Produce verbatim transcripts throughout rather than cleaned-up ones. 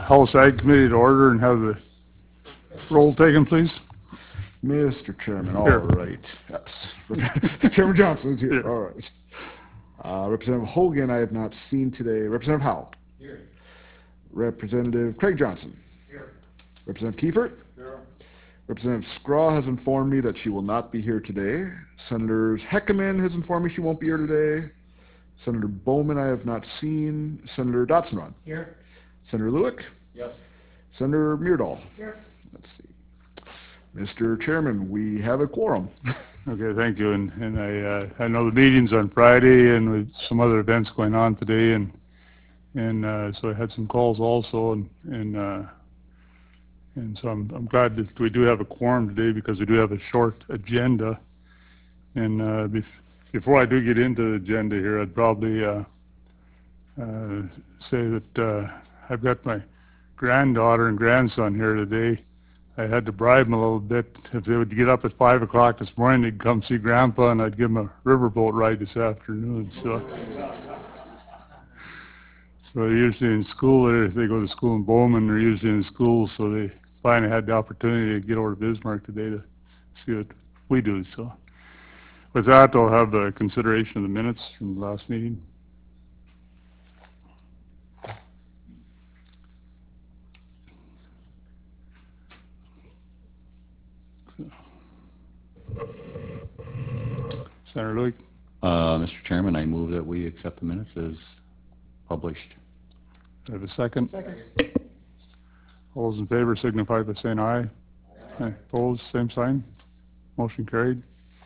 House Ag Committee to order and have the roll taken, please. Mister Chairman, all Here. right. Yes. Chairman Johnson is here. Here. All right. Uh, Representative Hogan, I have not seen today. Representative Howell. Here. Representative Craig Johnson. Here. Representative Kiefert. Here. Representative Scraw has informed me that she will not be here today. Senator Heckaman has informed me she won't be here today. Senator Bowman I have not seen. Senator Dotson. Here. Senator Lewick. Yes. Senator Meardahl. Here. Let's see. Mister Chairman, we have a quorum. Okay, thank you. And, and I, uh, I know the meeting's on Friday and with some other events going on today, and and uh, so I had some calls also, and and uh, and so I'm I'm glad that we do have a quorum today because we do have a short agenda. And uh, bef before I do get into the agenda here, I'd probably uh, uh, say that uh, I've got my granddaughter and grandson here today. I had to bribe them a little bit. If they would get up at five o'clock this morning, they'd come see Grandpa, and I'd give them a riverboat ride this afternoon. So, so they're usually in school. If they go to school in Bowman, they're usually in school. So they finally had the opportunity to get over to Bismarck today to see what we do. So, with that, I'll have a consideration of the minutes from the last meeting. Senator Lewick. Uh, Mister Chairman, I move that we accept the minutes as published. Do I have a second? Second. All those in favor signify by saying aye. Aye. Opposed, same sign. Motion carried.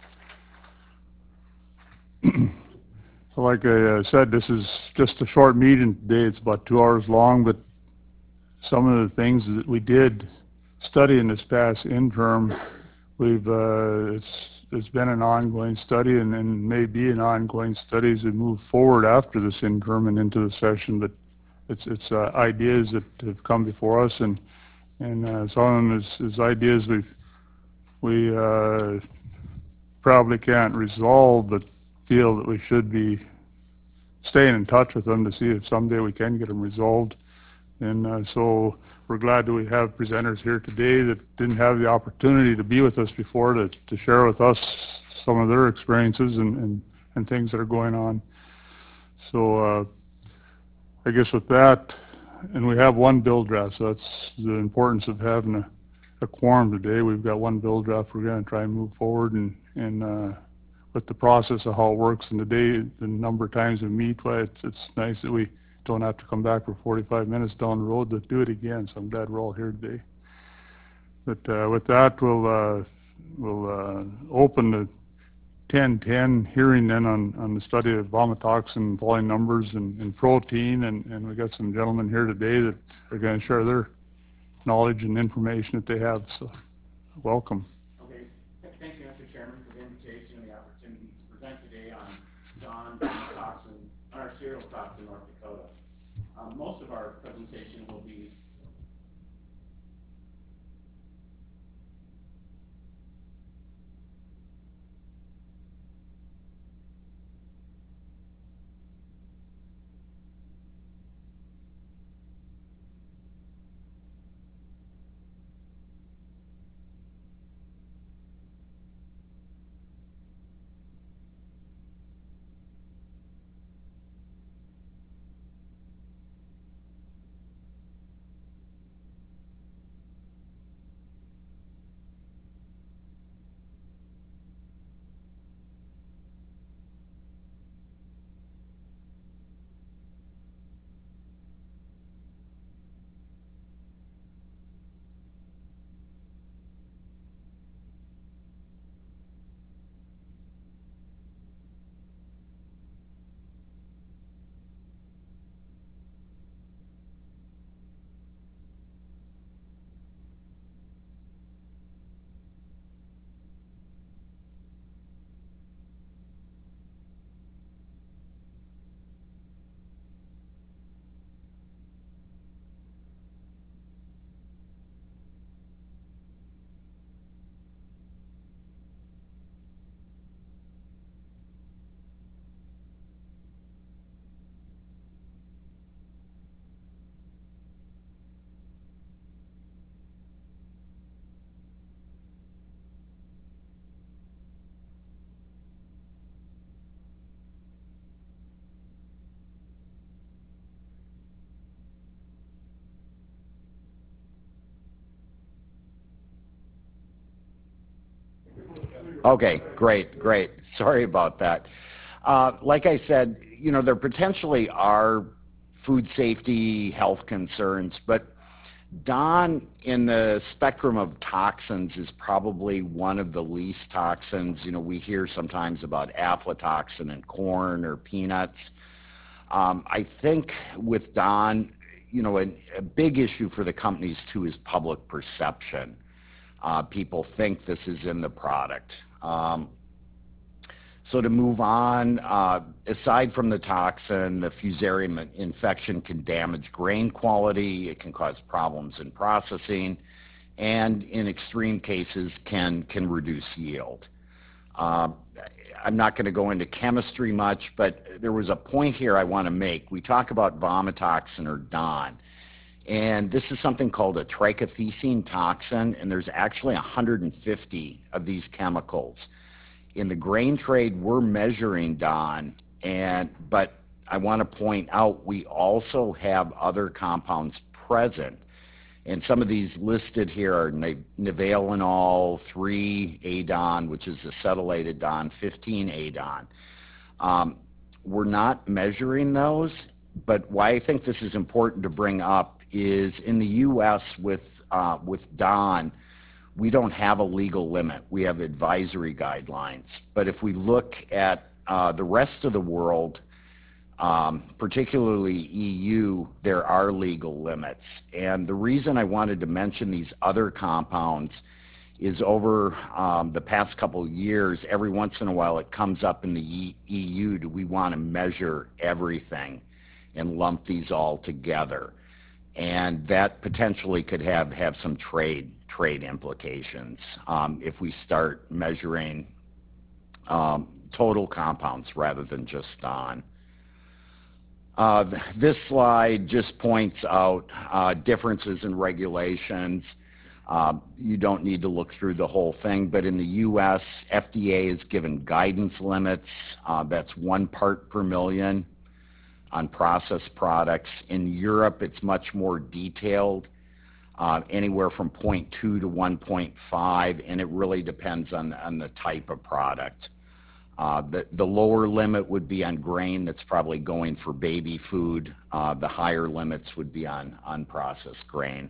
So like I uh, said, this is just a short meeting today. It's about two hours long, but some of the things that we did study in this past interim, we've uh, it's it's been an ongoing study, and, and may be an ongoing study as we move forward after this interim and into the session. But it's it's uh, ideas that have come before us, and and uh, some of them is, is ideas we we uh, probably can't resolve, but feel that we should be staying in touch with them to see if someday we can get them resolved. And uh, so we're glad that we have presenters here today that didn't have the opportunity to be with us before to, to share with us some of their experiences and, and, and things that are going on. So uh, I guess with that, and we have one bill draft, so that's the importance of having a, a quorum today. We've got one bill draft. We're going to try and move forward and, and uh, with the process of how it works in the day, the number of times we meet, why it's, it's nice that we don't have to come back for forty-five minutes down the road to do it again. So I'm glad we're all here today. But uh, with that, we'll uh, we'll uh, open the ten ten hearing then on, on the study of vomitoxin, falling numbers, and, and protein. And, and we got some gentlemen here today that are going to share their knowledge and information that they have. So welcome. Okay. Thank you, Mister Chairman, for the invitation and the opportunity to present today on John toxin, on our cereal crops in North Dakota. Um, most of our presentation will be Okay, great, great. Sorry about that. Uh, like I said, you know, there potentially are food safety, health concerns, but Don, in the spectrum of toxins, is probably one of the least toxins. You know, we hear sometimes about aflatoxin in corn or peanuts. Um, I think with Don, you know, a, a big issue for the companies too is public perception. Uh, people think this is in the product. Um, so to move on, uh, aside from the toxin, the fusarium infection can damage grain quality, it can cause problems in processing, and in extreme cases can, can reduce yield. Uh, I'm not going to go into chemistry much, but there was a point here I want to make. We talk about vomitoxin or Don, and this is something called a trichothecene toxin, and there's actually one hundred fifty of these chemicals. In the grain trade, we're measuring Don, and but I want to point out we also have other compounds present. And some of these listed here are nevalinol, three A D O N, which is acetylated Don, fifteen A D O N. Um, we're not measuring those, but why I think this is important to bring up is in the U S with, uh, with Don, we don't have a legal limit. We have advisory guidelines. But if we look at uh, the rest of the world, Um, particularly E U, there are legal limits. And the reason I wanted to mention these other compounds is over um, the past couple of years, every once in a while it comes up in the E U, do we want to measure everything and lump these all together? And that potentially could have, have some trade, trade implications um, if we start measuring um, total compounds rather than just Don. Uh, this slide just points out uh, differences in regulations. Uh, you don't need to look through the whole thing, but in the U S, F D A has given guidance limits. Uh, that's one part per million on processed products. In Europe, it's much more detailed, uh, anywhere from zero point two to one point five, and it really depends on, on the type of product. Uh, the, the lower limit would be on grain that's probably going for baby food. Uh, the higher limits would be on unprocessed grain.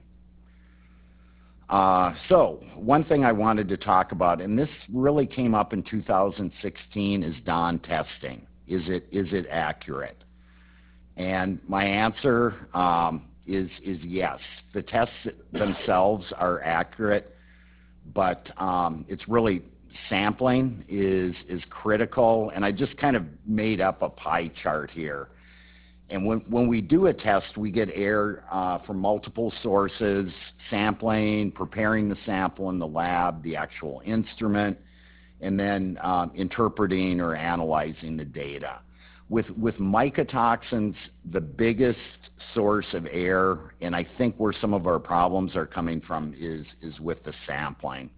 Uh, so one thing I wanted to talk about, and this really came up in two thousand sixteen, is Don testing. Is it, is it accurate? And my answer um, is, is yes. The tests themselves are accurate, but um, it's really sampling is is critical, and I just kind of made up a pie chart here. And when, when we do a test, we get air uh, from multiple sources, sampling, preparing the sample in the lab, the actual instrument, and then um, interpreting or analyzing the data. With, with mycotoxins, the biggest source of air, and I think where some of our problems are coming from, is, is with the sampling.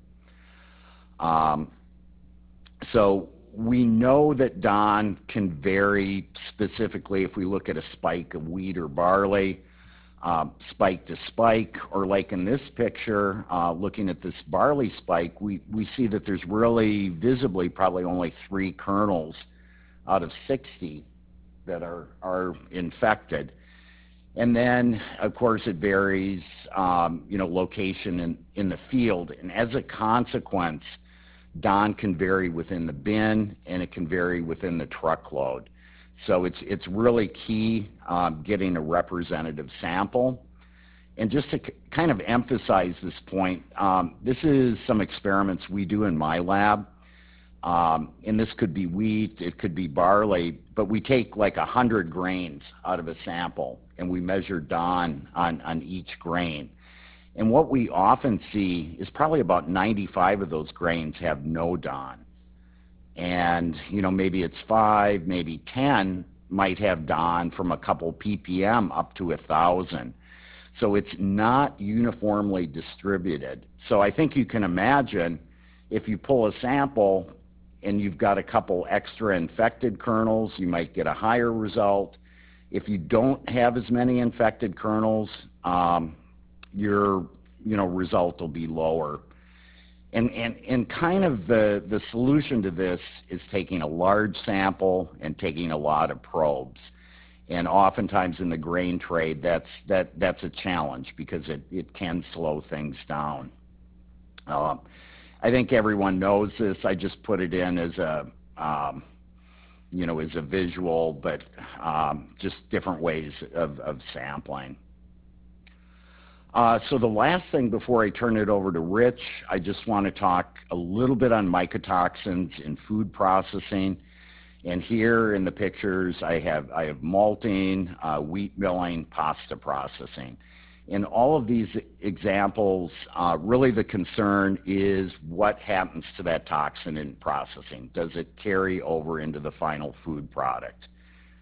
Um, so we know that Don can vary specifically if we look at a spike of wheat or barley, um, spike to spike, or like in this picture, uh, looking at this barley spike, we, we see that there's really visibly probably only three kernels out of sixty that are, are infected. And then, of course, it varies, um, you know, location in, in the field. And as a consequence, Don can vary within the bin, and it can vary within the truckload. So it's, it's really key um, getting a representative sample. And just to kind of emphasize this point, um, this is some experiments we do in my lab. Um, and this could be wheat, it could be barley, but we take like one hundred grains out of a sample, and we measure Don on, on each grain. And what we often see is probably about ninety-five of those grains have no Don. And, you know, maybe it's five, maybe ten might have Don from a couple P P M up to a thousand. So it's not uniformly distributed. So I think you can imagine if you pull a sample and you've got a couple extra infected kernels, you might get a higher result. If you don't have as many infected kernels, um, your you know result will be lower. And, and, and kind of the, the solution to this is taking a large sample and taking a lot of probes. And oftentimes in the grain trade, that's, that, that's a challenge because it, it can slow things down. Um, I think everyone knows this. I just put it in as a, um, you know, as a visual, but um, just different ways of, of sampling. Uh, so the last thing before I turn it over to Rich, I just want to talk a little bit on mycotoxins in food processing. And here in the pictures, I have, I have malting, uh, wheat milling, pasta processing. In all of these examples, uh, really the concern is what happens to that toxin in processing. Does it carry over into the final food product?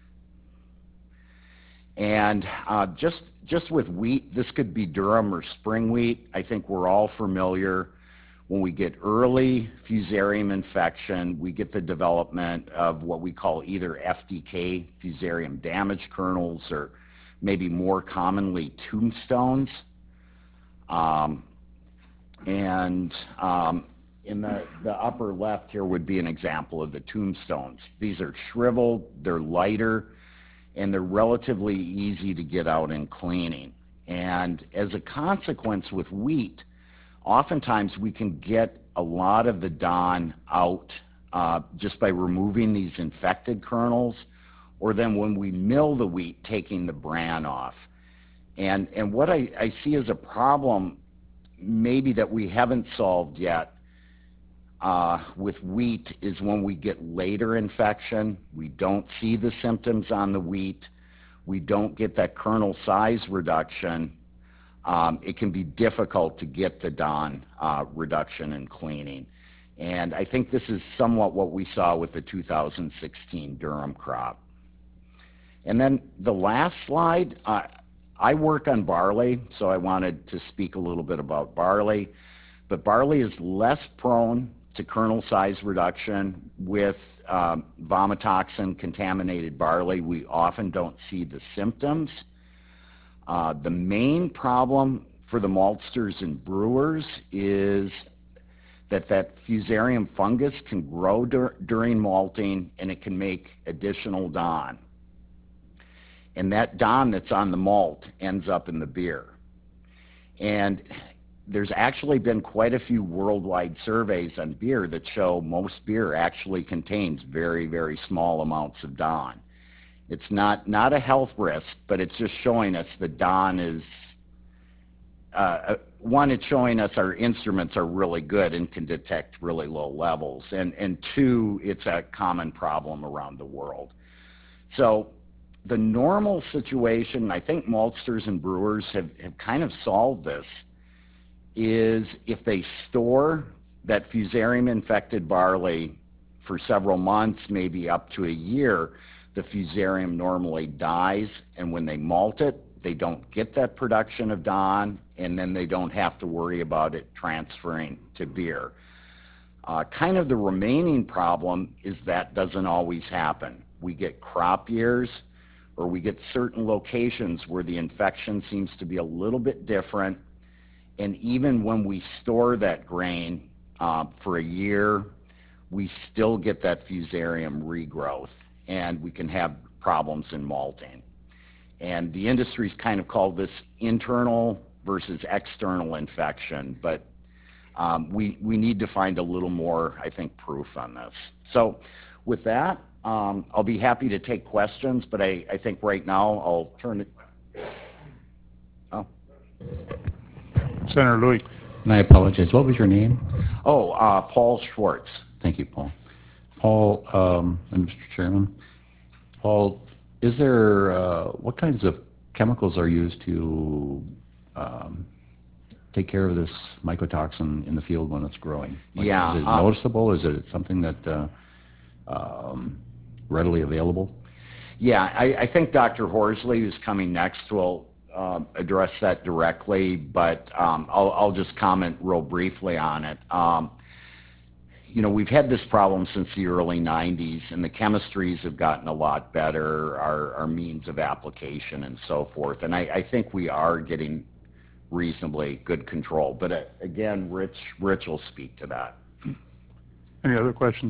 And uh, just, just with wheat, this could be durum or spring wheat. I think we're all familiar. When we get early fusarium infection, we get the development of what we call either F D K, fusarium damaged kernels, or maybe more commonly tombstones. Um, and um, in the, the upper left here would be an example of the tombstones. These are shriveled, they're lighter, and they're relatively easy to get out in cleaning. And as a consequence with wheat, oftentimes we can get a lot of the D O N out uh, just by removing these infected kernels, or then when we mill the wheat, taking the bran off. And, and what I, I see as a problem maybe that we haven't solved yet uh, with wheat is when we get later infection, we don't see the symptoms on the wheat, we don't get that kernel size reduction, um, it can be difficult to get the D O N uh, reduction and cleaning. And I think this is somewhat what we saw with the two thousand sixteen durum crop. And then the last slide, uh, I work on barley, so I wanted to speak a little bit about barley. But barley is less prone to kernel size reduction. With um, vomitoxin contaminated barley, we often don't see the symptoms. Uh, the main problem for the maltsters and brewers is that that fusarium fungus can grow dur during malting, and it can make additional D O N. And that D O N that's on the malt ends up in the beer. And there's actually been quite a few worldwide surveys on beer that show most beer actually contains very, very small amounts of D O N. It's not, not a health risk, but it's just showing us the D O N is, uh, one, it's showing us our instruments are really good and can detect really low levels. And, and two, it's a common problem around the world. So the normal situation, I think maltsters and brewers have, have kind of solved this, is if they store that fusarium infected barley for several months, maybe up to a year, the fusarium normally dies, and when they malt it, they don't get that production of D O N, and then they don't have to worry about it transferring to beer. Uh, kind of the remaining problem is that doesn't always happen. We get crop years, or we get certain locations where the infection seems to be a little bit different, and even when we store that grain uh, for a year, we still get that fusarium regrowth, and we can have problems in malting. And the industry's kind of called this internal versus external infection, but um, we, we need to find a little more, I think, proof on this. So with that, um, I'll be happy to take questions, but I, I think right now I'll turn it. Oh. Senator Louie. And I apologize. What was your name? Oh, uh, Paul Schwartz. Thank you, Paul. Paul, um, and Mister Chairman, Paul, is there, uh, what kinds of chemicals are used to um, take care of this mycotoxin in the field when it's growing? Like, Yeah, is it uh, noticeable? Is it something that uh, um, readily available? Yeah, I, I think Doctor Horsley, who's coming next, will uh, address that directly, but um, I'll, I'll just comment real briefly on it. Um, you know, we've had this problem since the early nineties, and the chemistries have gotten a lot better, our, our means of application and so forth, and I, I think we are getting reasonably good control. But uh, again, Rich, Rich will speak to that. Any other questions?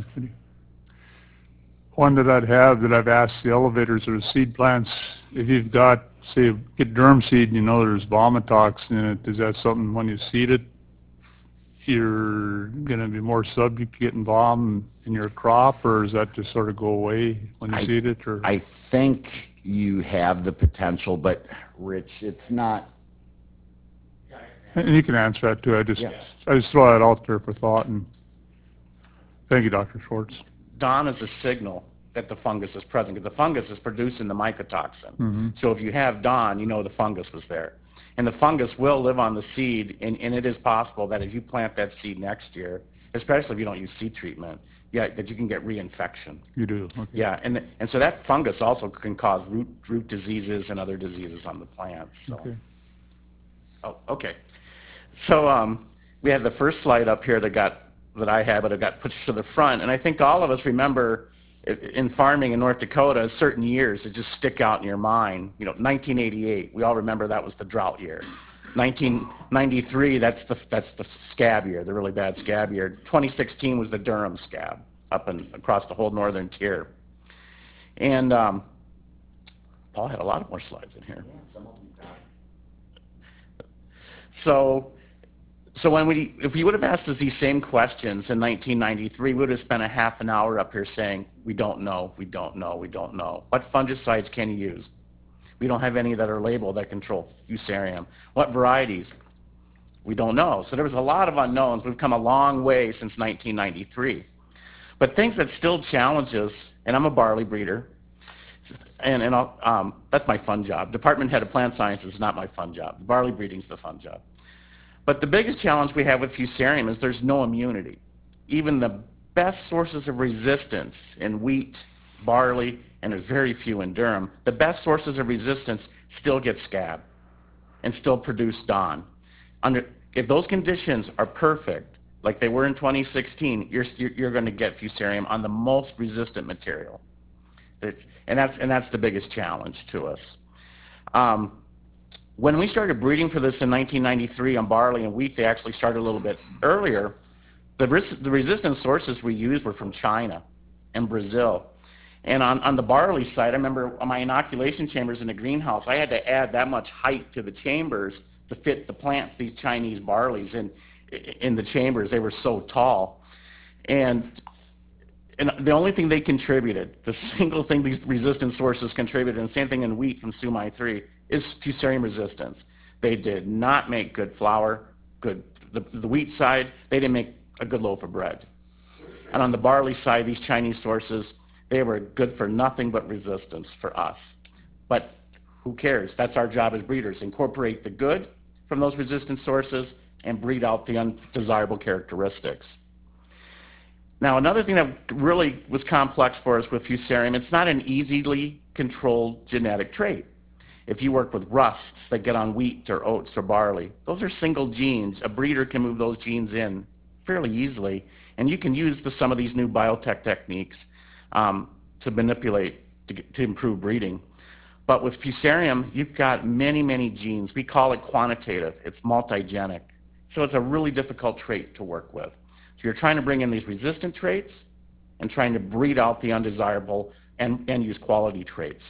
One that I'd have that I've asked the elevators or the seed plants, if you've got, say, get germ seed and you know there's vomitox in it, is that something when you seed it, you're going to be more subject to getting vom in your crop, or does that just sort of go away when you I, seed it? Or I think you have the potential, but Rich, it's not. And you can answer that too. I just, Yeah. I just throw that out there for thought. And thank you, Doctor Schwartz. Dawn is a signal that the fungus is present because the fungus is producing the mycotoxin. Mm-hmm. So if you have dawn, you know the fungus was there. And the fungus will live on the seed, and, and it is possible that if you plant that seed next year, especially if you don't use seed treatment, yeah, that you can get reinfection. You do. Okay. Yeah, and and so that fungus also can cause root root diseases and other diseases on the plants. So. Okay. Oh, okay. So um, we had the first slide up here that got that I had, but it got pushed to the front, and I think all of us remember in farming in North Dakota, certain years that just stick out in your mind. You know, nineteen eighty-eight, we all remember that was the drought year. nineteen ninety-three, that's the that's the scab year, the really bad scab year. twenty sixteen was the Durham scab up and across the whole northern tier. And um, Paul had a lot of more slides in here. So. So when we, if we would have asked us these same questions in nineteen ninety-three, we would have spent a half an hour up here saying, we don't know, we don't know, we don't know. What fungicides can you use? We don't have any that are labeled that control Fusarium. What varieties? We don't know. So there was a lot of unknowns. We've come a long way since nineteen ninety-three. But things that still challenge us, and I'm a barley breeder, and, and I'll, um, that's my fun job. Department head of plant sciences is not my fun job. Barley breeding is the fun job. But the biggest challenge we have with Fusarium is there's no immunity. Even the best sources of resistance in wheat, barley, and there's very few in durum, the best sources of resistance still get scab and still produce dawn. Under, if those conditions are perfect, like they were in twenty sixteen, you're, you're going to get Fusarium on the most resistant material. It's, and, that's, and that's the biggest challenge to us. Um, When we started breeding for this in nineteen ninety-three on barley and wheat, they actually started a little bit earlier. The, res the resistant sources we used were from China and Brazil. And on, on the barley side, I remember on my inoculation chambers in the greenhouse, I had to add that much height to the chambers to fit the plants, these Chinese barleys in, in the chambers. They were so tall. And, and the only thing they contributed, the single thing these resistant sources contributed, and the same thing in wheat from Sumai three, is Fusarium resistance. They did not make good flour, good, the, the wheat side, they didn't make a good loaf of bread. And on the barley side, these Chinese sources, they were good for nothing but resistance for us. But who cares? That's our job as breeders. Incorporate the good from those resistant sources and breed out the undesirable characteristics. Now, another thing that really was complex for us with Fusarium, it's not an easily controlled genetic trait. If you work with rusts that get on wheat or oats or barley, those are single genes. A breeder can move those genes in fairly easily, and you can use the, some of these new biotech techniques um, to manipulate, to, get, to improve breeding. But with Fusarium, you've got many, many genes. We call it quantitative. It's multigenic. So it's a really difficult trait to work with. So you're trying to bring in these resistant traits and trying to breed out the undesirable and, and use quality traits.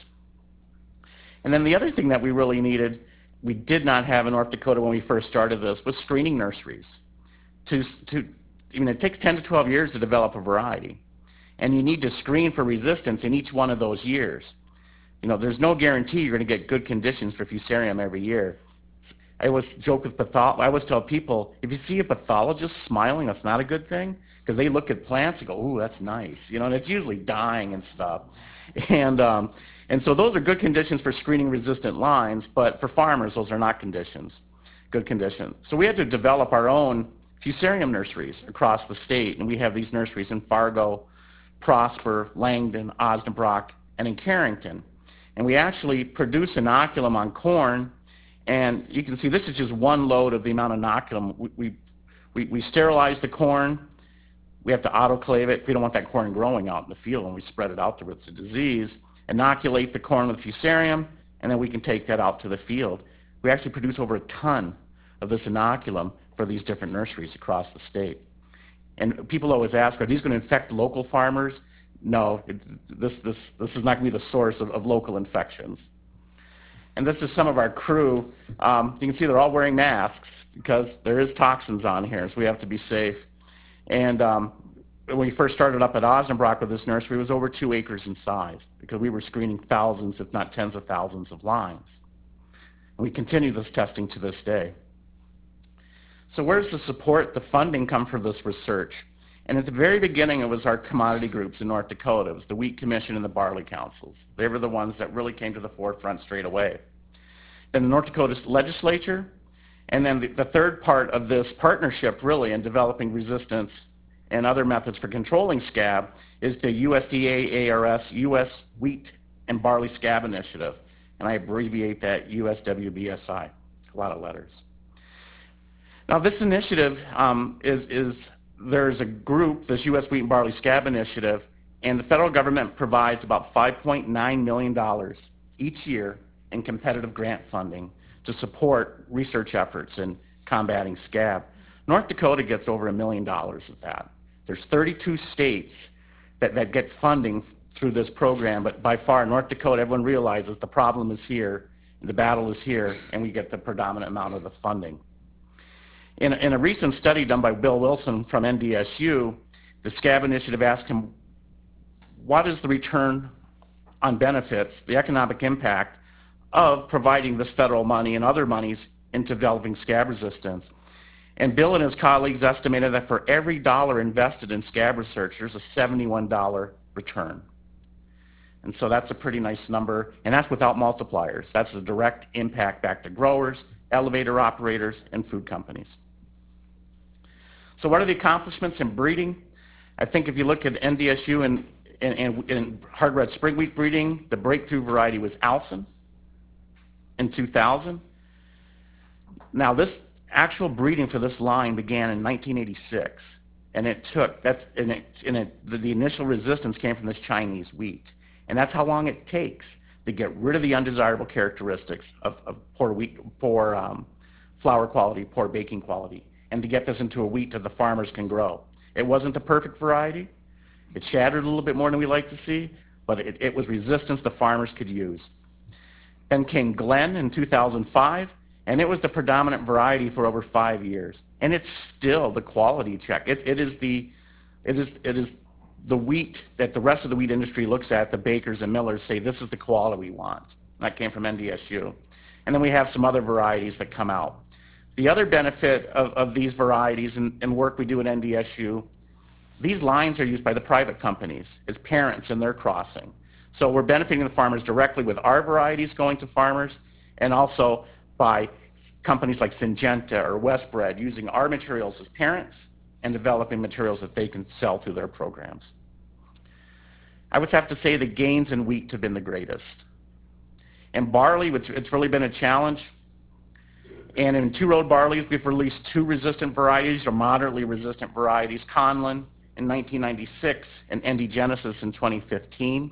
And then the other thing that we really needed, we did not have in North Dakota when we first started this, was screening nurseries. To, to, I mean, it takes ten to twelve years to develop a variety. And you need to screen for resistance in each one of those years. You know, there's no guarantee you're going to get good conditions for Fusarium every year. I always joke with pathologists, I always tell people, if you see a pathologist smiling, that's not a good thing, because they look at plants and go, ooh, that's nice. You know, and it's usually dying and stuff. And, um, and so those are good conditions for screening resistant lines, but for farmers, those are not conditions, good conditions. So we had to develop our own Fusarium nurseries across the state, and we have these nurseries in Fargo, Prosper, Langdon, Osnabrock, and in Carrington. And we actually produce inoculum on corn, and you can see this is just one load of the amount of inoculum. We, we, we, we sterilize the corn. We have to autoclave it. We don't want that corn growing out in the field, and we spread it out there with the disease. Inoculate the corn with Fusarium, and then we can take that out to the field. We actually produce over a ton of this inoculum for these different nurseries across the state. And people always ask, are these going to infect local farmers? No, it, this, this, this is not going to be the source of, of local infections. And this is some of our crew. Um, you can see they're all wearing masks because there is toxins on here, so we have to be safe. And um, when we first started up at Osnabrück with this nursery, it was over two acres in size because we were screening thousands, if not tens of thousands of lines. And we continue this testing to this day. So where's the support, the funding come for this research? And at the very beginning, it was our commodity groups in North Dakota. It was the Wheat Commission and the Barley Councils. They were the ones that really came to the forefront straight away. Then the North Dakota legislature, and then the, the third part of this partnership really in developing resistance and other methods for controlling scab is the U S D A A R S U S Wheat and Barley Scab Initiative. And I abbreviate that U S W B S I, a lot of letters. Now this initiative um, is, is, there's a group, this U S Wheat and Barley Scab Initiative, and the federal government provides about five point nine million dollars each year in competitive grant funding to support research efforts in combating scab. North Dakota gets over a million dollars of that. There's thirty-two states that, that get funding through this program, but by far North Dakota, everyone realizes the problem is here, the battle is here, and we get the predominant amount of the funding. In, in a recent study done by Bill Wilson from N D S U, the Scab Initiative asked him, what is the return on benefits, the economic impact of providing this federal money and other monies in developing scab resistance? And Bill and his colleagues estimated that for every dollar invested in scab research, there's a seventy-one dollar return. And so that's a pretty nice number, and that's without multipliers. That's a direct impact back to growers, elevator operators, and food companies. So what are the accomplishments in breeding? I think if you look at N D S U and, and, and, and hard red spring wheat breeding, the breakthrough variety was Alson in two thousand. Now this actual breeding for this line began in nineteen eighty-six, and it took, that's, and it, and it, the, the initial resistance came from this Chinese wheat. And that's how long it takes to get rid of the undesirable characteristics of, of poor wheat, poor um, flour quality, poor baking quality, and to get this into a wheat that the farmers can grow. It wasn't the perfect variety. It shattered a little bit more than we like to see, but it, it was resistance the farmers could use. Then came Glen in two thousand five, and it was the predominant variety for over five years. And it's still the quality check. It, it is the, it is, it is the wheat that the rest of the wheat industry looks at, the bakers and millers say, this is the quality we want. That came from N D S U. And then we have some other varieties that come out. The other benefit of, of these varieties and, and work we do at N D S U, these lines are used by the private companies as parents in their crossing. So we're benefiting the farmers directly with our varieties going to farmers, and also by companies like Syngenta or Westbred using our materials as parents and developing materials that they can sell through their programs. I would have to say the gains in wheat have been the greatest. In barley, it's, it's really been a challenge. And in two-road barleys, we've released two resistant varieties, or moderately resistant varieties, Conlin in nineteen ninety-six and Endy Genesis in twenty fifteen.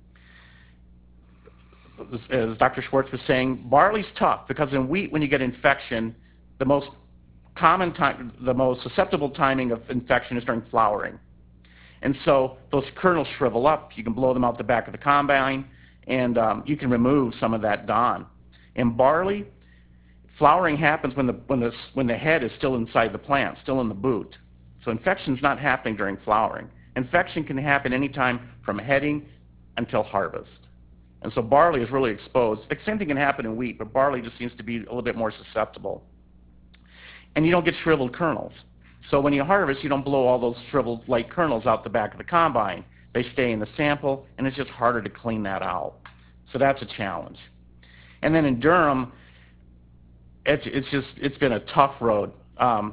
As, as Doctor Schwartz was saying, barley's tough because in wheat, when you get infection, the most common time, the most susceptible timing of infection is during flowering. And so those kernels shrivel up. You can blow them out the back of the combine, and um, you can remove some of that dawn. In barley, flowering happens when the, when, the, when the head is still inside the plant, still in the boot. So infection's not happening during flowering. Infection can happen anytime from heading until harvest. And so barley is really exposed. The same thing can happen in wheat, but barley just seems to be a little bit more susceptible. And you don't get shriveled kernels. So when you harvest, you don't blow all those shriveled light kernels out the back of the combine. They stay in the sample, and it's just harder to clean that out. So that's a challenge. And then in durum, it's, it's just, it's been a tough road. Um,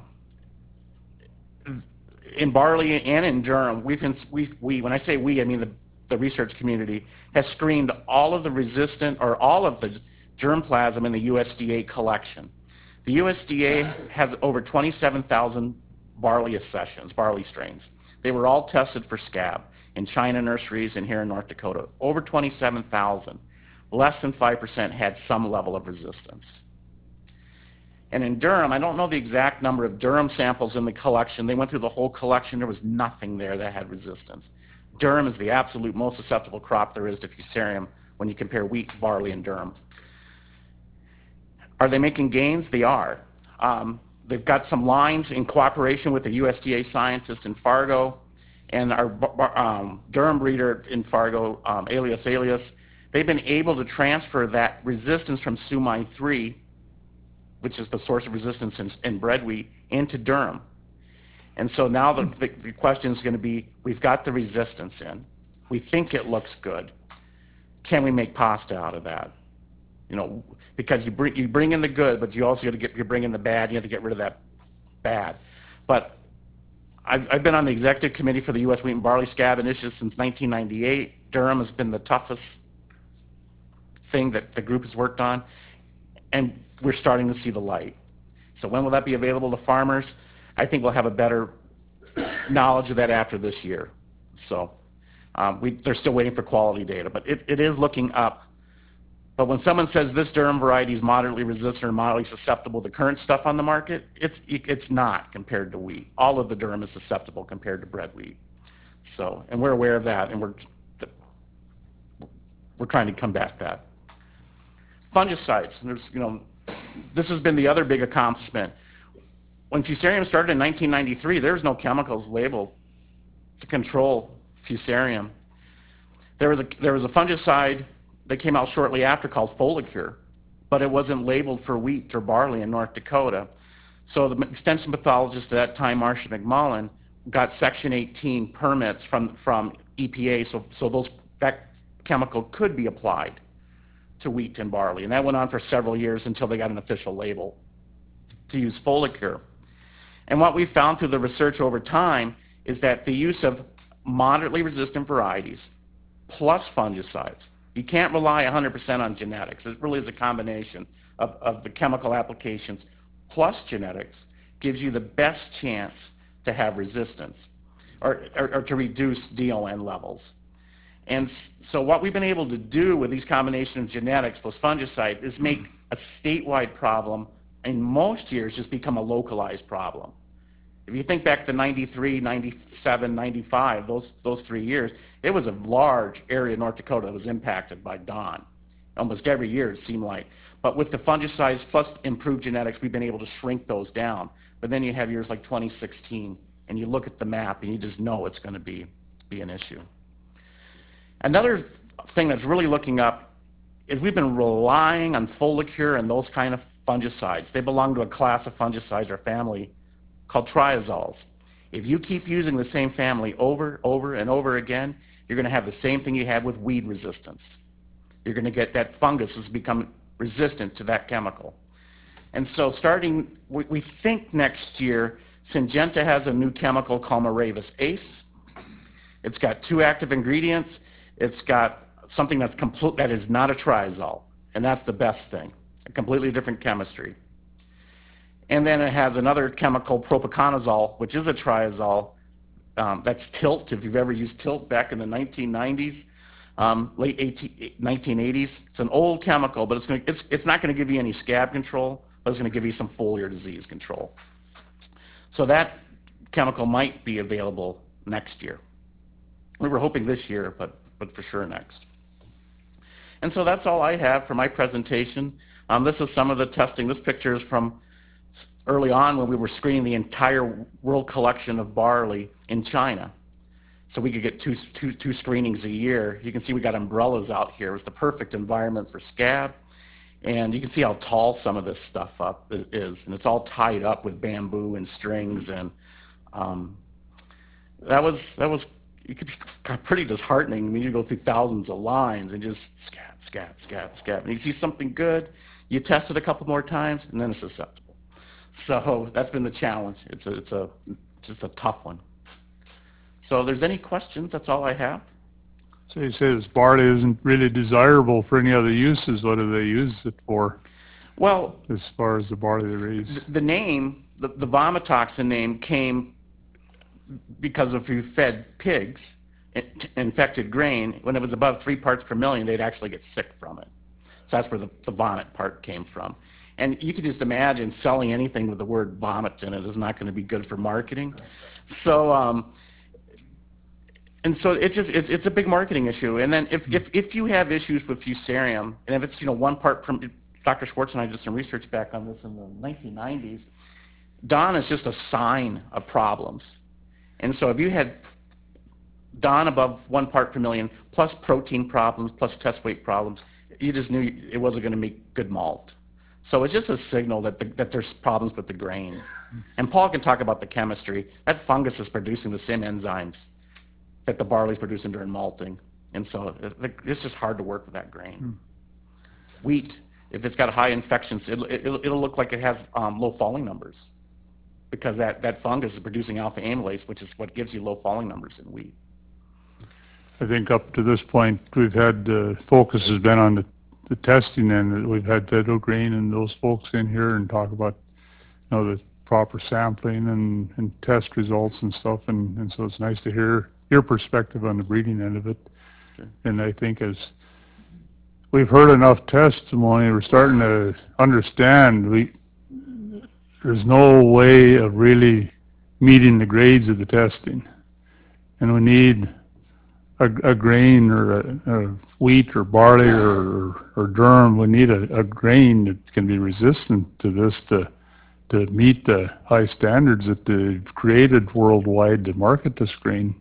in barley and in durum, we've been, we, we, when I say we, I mean the, the research community, has screened all of the resistant, or all of the germplasm in the U S D A collection. The U S D A has over twenty-seven thousand barley accessions, barley strains. They were all tested for scab in China nurseries and here in North Dakota. Over twenty-seven thousand. Less than five percent had some level of resistance. And in durum, I don't know the exact number of durum samples in the collection. They went through the whole collection. There was nothing there that had resistance. Durum is the absolute most susceptible crop there is to fusarium when you compare wheat, barley, and durum. Are they making gains? They are. Um, they've got some lines in cooperation with the U S D A scientist in Fargo and our um, durum breeder in Fargo, um, Alias Alias. They've been able to transfer that resistance from Sumai three, which is the source of resistance in, in bread wheat, into durum. And so now the, the, the question is going to be, we've got the resistance in. We think it looks good. Can we make pasta out of that? You know, because you bring, you bring in the good, but you also got to get, you bring in the bad, you have to get rid of that bad. But I've, I've been on the executive committee for the U S Wheat and Barley Scab Initiative since nineteen ninety-eight. Durum has been the toughest thing that the group has worked on, and we're starting to see the light. So when will that be available to farmers? I think we'll have a better knowledge of that after this year. So um, we, they're still waiting for quality data, but it, it is looking up. But when someone says this durum variety is moderately resistant or moderately susceptible to current stuff on the market, it's, it's not compared to wheat. All of the durum is susceptible compared to bread wheat. So, and we're aware of that, and we're, we're trying to combat that. Fungicides, there's, you know, this has been the other big accomplishment. When fusarium started in nineteen ninety-three, there was no chemicals labeled to control fusarium. There was a, there was a fungicide that came out shortly after called Folicure, but it wasn't labeled for wheat or barley in North Dakota. So the extension pathologist at that time, Marcia McMullen, got Section eighteen permits from, from E P A, so, so those, that chemical could be applied to wheat and barley. And that went on for several years until they got an official label to use Folicure. And what we found through the research over time is that the use of moderately resistant varieties plus fungicides, you can't rely one hundred percent on genetics. It really is a combination of, of the chemical applications plus genetics gives you the best chance to have resistance or, or, or to reduce D O N levels. And so what we've been able to do with these combination of genetics plus fungicide is make a statewide problem in most years just become a localized problem. If you think back to ninety-three, ninety-seven, ninety-five, those, those three years, it was a large area of North Dakota that was impacted by Don. Almost every year it seemed like. But with the fungicides plus improved genetics, we've been able to shrink those down. But then you have years like twenty sixteen, and you look at the map and you just know it's going to be, be an issue. Another thing that's really looking up is we've been relying on Folicure and those kind of fungicides. They belong to a class of fungicides or family called triazoles. If you keep using the same family over, over, and over again, you're going to have the same thing you had with weed resistance. You're going to get that fungus has become resistant to that chemical. And so starting, we, we think next year, Syngenta has a new chemical called Moravis Ace. It's got two active ingredients. It's got something that's complete, that is not a triazole, and that's the best thing, a completely different chemistry. And then it has another chemical, propiconazole, which is a triazole. Um, that's Tilt, if you've ever used Tilt back in the nineteen nineties, um, late nineteen eighties. It's an old chemical, but it's, gonna, it's, it's not going to give you any scab control, but it's going to give you some foliar disease control. So that chemical might be available next year. We were hoping this year, but, but for sure next. And so that's all I have for my presentation. Um, this is some of the testing. This picture is from early on when we were screening the entire world collection of barley in China. So we could get two, two, two screenings a year. You can see we got umbrellas out here. It was the perfect environment for scab. And you can see how tall some of this stuff up is. And it's all tied up with bamboo and strings. And um, that was, that was it could be pretty disheartening. I mean, you go through thousands of lines and just scab, scab, scab, scab. And you see something good, you test it a couple more times, and then it's susceptible. So that's been the challenge. It's a, it's a, just a tough one. So if there's any questions, that's all I have. So you say this barley isn't really desirable for any other uses. What do they use it for? Well, as far as the barley they raise, the, the name, the, the vomitoxin name came because if you fed pigs infected grain, when it was above three parts per million, they'd actually get sick from it. So that's where the, the vomit part came from. And you can just imagine selling anything with the word vomit in it is not going to be good for marketing. So, um, and so it just it's, it's a big marketing issue. And then if, if, if you have issues with fusarium, and if it's, you know, one part from, Doctor Schwartz and I did some research back on this in the nineteen nineties, Don is just a sign of problems. And so if you had Don above one part per million, plus protein problems, plus test weight problems, you just knew it wasn't going to make good malt. So it's just a signal that, the, that there's problems with the grain. And Paul can talk about the chemistry. That fungus is producing the same enzymes that the barley's producing during malting. And so it's just hard to work with that grain. Hmm. Wheat, if it's got high infections, it'll, it'll, it'll look like it has um, low falling numbers because that, that fungus is producing alpha amylase, which is what gives you low falling numbers in wheat. I think up to this point, we've had, uh, focus has been on the, the testing, and we've had Federal Grain and those folks in here and talk about, you know, the proper sampling and, and test results and stuff, and, and so it's nice to hear your perspective on the breeding end of it. Sure. And I think as we've heard enough testimony, we're starting to understand we there's no way of really meeting the grades of the testing, and we need a, a grain or a, a wheat or barley or, or, or durum. We need a, a grain that can be resistant to this to to meet the high standards that they've created worldwide to market this grain.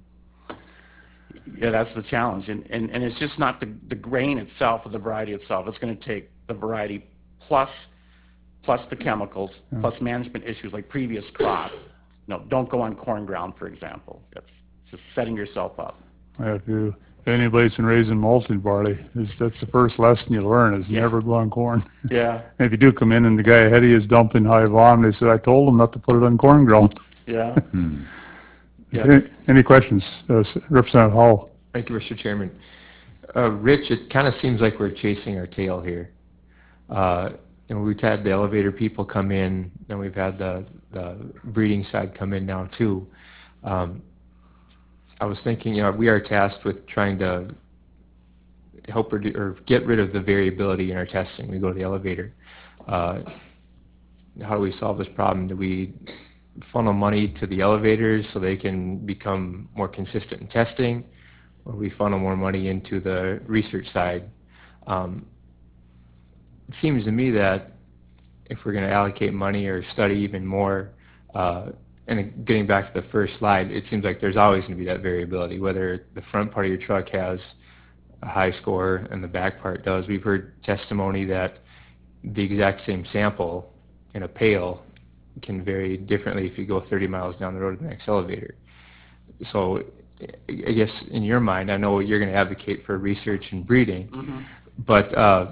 Yeah, that's the challenge. And, and, and it's just not the, the grain itself or the variety itself. It's going to take the variety plus plus the chemicals, yeah. plus management issues like previous crop. No, don't go on corn ground, for example. That's just setting yourself up. Yeah, if, you, if anybody's been raising malted barley, is that's the first lesson you learn is yeah. never go on corn. Yeah. And if you do come in and the guy ahead of you is dumping high vom, they said, I told him not to put it on corn ground. Yeah. hmm. Yeah. Any, any questions? Uh, Representative Howell. Thank you, Mister Chairman. Uh, Rich, it kind of seems like we're chasing our tail here. Uh, and we've had the elevator people come in, and we've had the, the breeding side come in now too. Um, I was thinking, you know, we are tasked with trying to help or, or get rid of the variability in our testing. We go to the elevator. Uh, how do we solve this problem? Do we funnel money to the elevators so they can become more consistent in testing, or we funnel more money into the research side? Um, it seems to me that if we're going to allocate money or study even more, uh, and getting back to the first slide, it seems like there's always going to be that variability, whether the front part of your truck has a high score and the back part does. We've heard testimony that the exact same sample in a pail can vary differently if you go thirty miles down the road to the next elevator. So I guess in your mind, I know you're going to advocate for research and breeding, mm-hmm. but uh,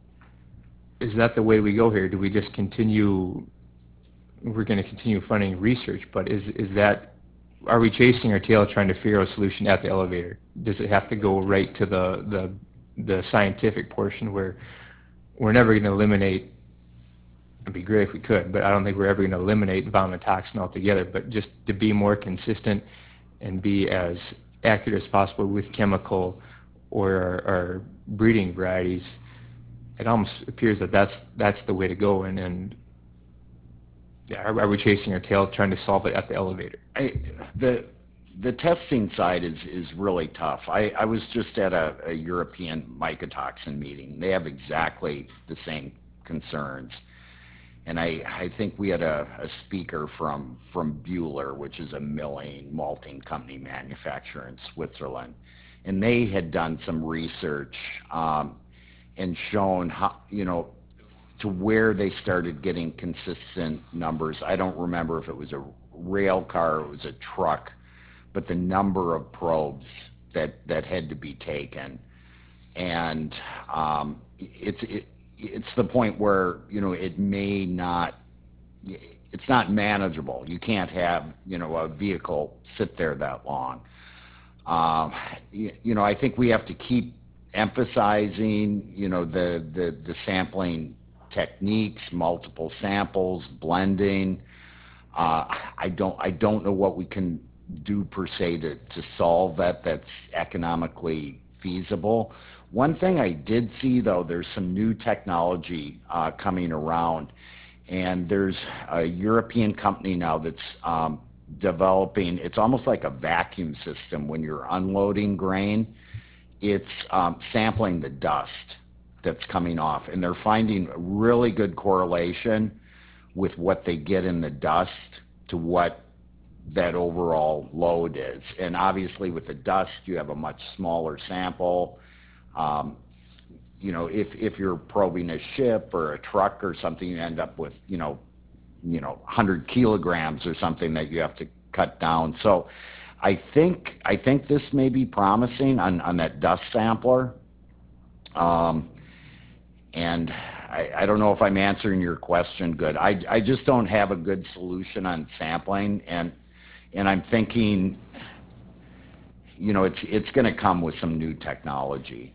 is that the way we go here? Do we just continue, we're going to continue funding research, but is, is that, are we chasing our tail trying to figure out a solution at the elevator? Does it have to go right to the, the, the scientific portion where we're never going to eliminate, it'd be great if we could, but I don't think we're ever going to eliminate vomitoxin altogether, but just to be more consistent and be as accurate as possible with chemical or our, our breeding varieties, it almost appears that that's, that's the way to go. And, and yeah, are, are we chasing our tail trying to solve it at the elevator? I, the the testing side is is really tough. I, I was just at a, a European mycotoxin meeting. They have exactly the same concerns. And I, I think we had a, a speaker from, from Buehler, which is a milling, malting company manufacturer in Switzerland. And they had done some research um, and shown how, you know, to where they started getting consistent numbers. I don't remember if it was a rail car or it was a truck, but the number of probes that, that had to be taken. And um, it's, it, it's the point where, you know, it may not, it's not manageable. You can't have, you know, a vehicle sit there that long. Um, you, you know, I think we have to keep emphasizing, you know, the, the, the sampling techniques, multiple samples, blending. Uh, I don't, I don't know what we can do per se to, to solve that that's economically feasible. One thing I did see, though, there's some new technology uh, coming around, and there's a European company now that's um, developing, it's almost like a vacuum system when you're unloading grain. It's um, sampling the dust that's coming off, and they're finding a really good correlation with what they get in the dust to what that overall load is. And obviously with the dust, you have a much smaller sample. Um, you know, if, if you're probing a ship or a truck or something, you end up with, you know, you know, one hundred kilograms or something that you have to cut down. So I think, I think this may be promising on, on that dust sampler. Um, and I, I don't know if I'm answering your question good. I, I just don't have a good solution on sampling, and, and I'm thinking, you know, it's, it's going to come with some new technology.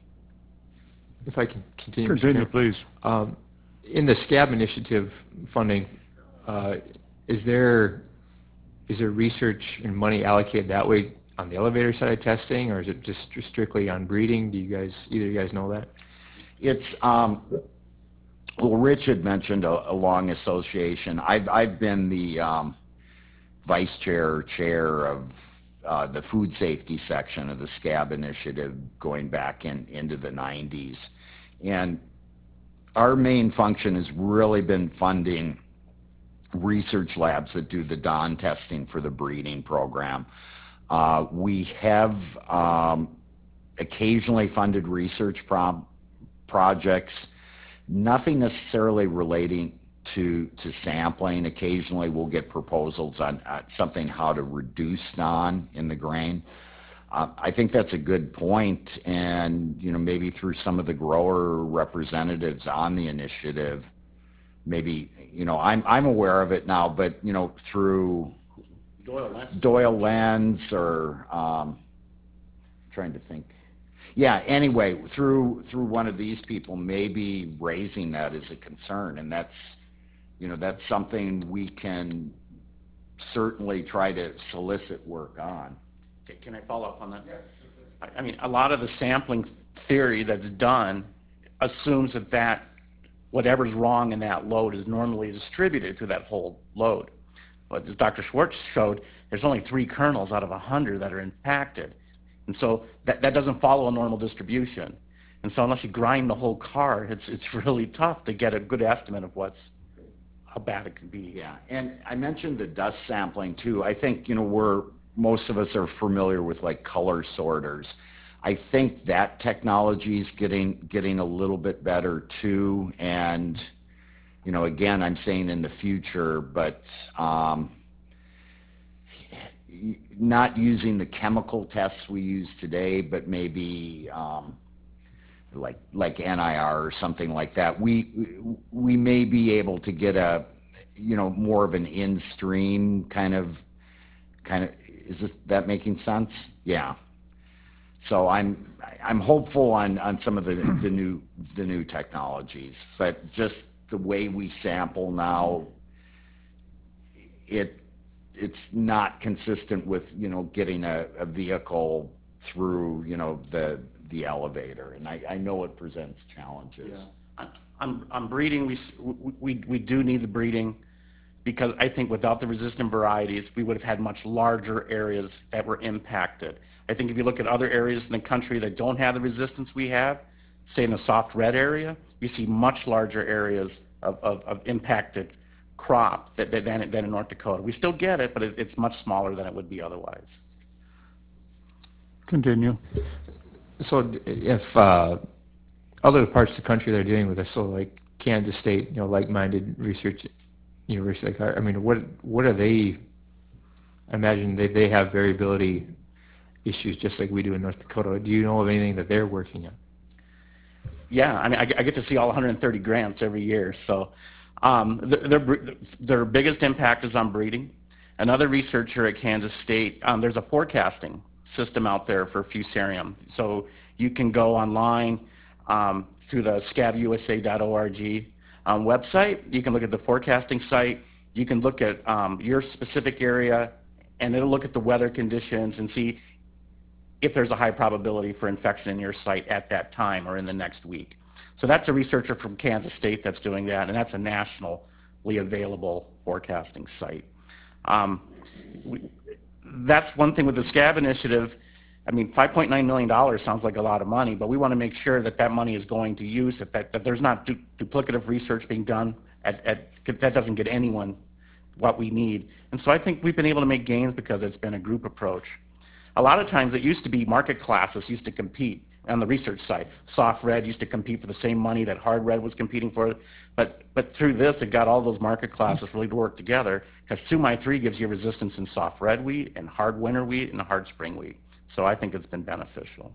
If I can continue, Mister Continue, Chair. please. Um, in the SCAB initiative funding, uh, is there is there research and money allocated that way on the elevator side of testing, or is it just strictly on breeding? Do you guys, either of you guys know that? It's, um, well, Rich had mentioned a, a long association. I've, I've been the um, vice chair or chair of uh, the food safety section of the SCAB initiative going back in, into the nineties. And our main function has really been funding research labs that do the D O N testing for the breeding program. Uh, we have um, occasionally funded research pro projects, nothing necessarily relating to, to sampling. Occasionally we'll get proposals on uh, something how to reduce D O N in the grain. Uh, I think that's a good point, and you know, maybe through some of the grower representatives on the initiative, maybe, you know, I'm, I'm aware of it now, but you know, through Doyle Lens. Doyle Lens or um, trying to think. Yeah, anyway, through through one of these people, maybe raising that as a concern, and that's, you know, that's something we can certainly try to solicit work on. Okay, can I follow up on that? I, I mean, a lot of the sampling theory that's done assumes that that whatever's wrong in that load is normally distributed through that whole load. But as Doctor Schwartz showed, there's only three kernels out of a hundred that are impacted. And so that, that doesn't follow a normal distribution. And so unless you grind the whole car, it's, it's really tough to get a good estimate of what's, how bad it could be. Yeah, and I mentioned the dust sampling too. I think, you know, we're, most of us are familiar with like color sorters. I think that technology is getting, getting a little bit better too. And, you know, again, I'm saying in the future, but um, not using the chemical tests we use today, but maybe um, like like N I R or something like that. We we may be able to get a, you know, more of an in-stream kind of kind of. Is this, that making sense? Yeah. So I'm I'm hopeful on on some of the the new the new technologies, but just the way we sample now, it it's not consistent with, you know, getting a, a vehicle through, you know, the the elevator, and I, I know it presents challenges. Yeah. On, on breeding, we, we, we do need the breeding, because I think without the resistant varieties, we would have had much larger areas that were impacted. I think if you look at other areas in the country that don't have the resistance we have, say in the soft red area, you see much larger areas of, of, of impacted crop that, that, than, than in North Dakota. We still get it, but it, it's much smaller than it would be otherwise. Continue. So if uh, other parts of the country that are dealing with this, so like Kansas State, you know, like-minded research university, like I mean, what what are they? I imagine they they have variability issues just like we do in North Dakota. Do you know of anything that they're working on? Yeah, I mean, I, I get to see all one hundred thirty grants every year. So um, their, their biggest impact is on breeding. Another researcher at Kansas State, um, there's a forecasting system out there for Fusarium. So you can go online um, through the scab U S A dot org um, website. You can look at the forecasting site. You can look at um, your specific area, and it'll look at the weather conditions and see if there's a high probability for infection in your site at that time or in the next week. So that's a researcher from Kansas State that's doing that, and that's a nationally available forecasting site. Um, we, that's one thing with the SCAB initiative. I mean, five point nine million dollars sounds like a lot of money, but we want to make sure that that money is going to use it, that, that there's not du duplicative research being done at, at, that doesn't get anyone what we need. And so I think we've been able to make gains because it's been a group approach. A lot of times it used to be market classes used to compete on the research side. Soft red used to compete for the same money that hard red was competing for, but but through this it got all those market classes really to work together, because two my three gives you resistance in soft red wheat and hard winter wheat and hard spring wheat. So I think it's been beneficial.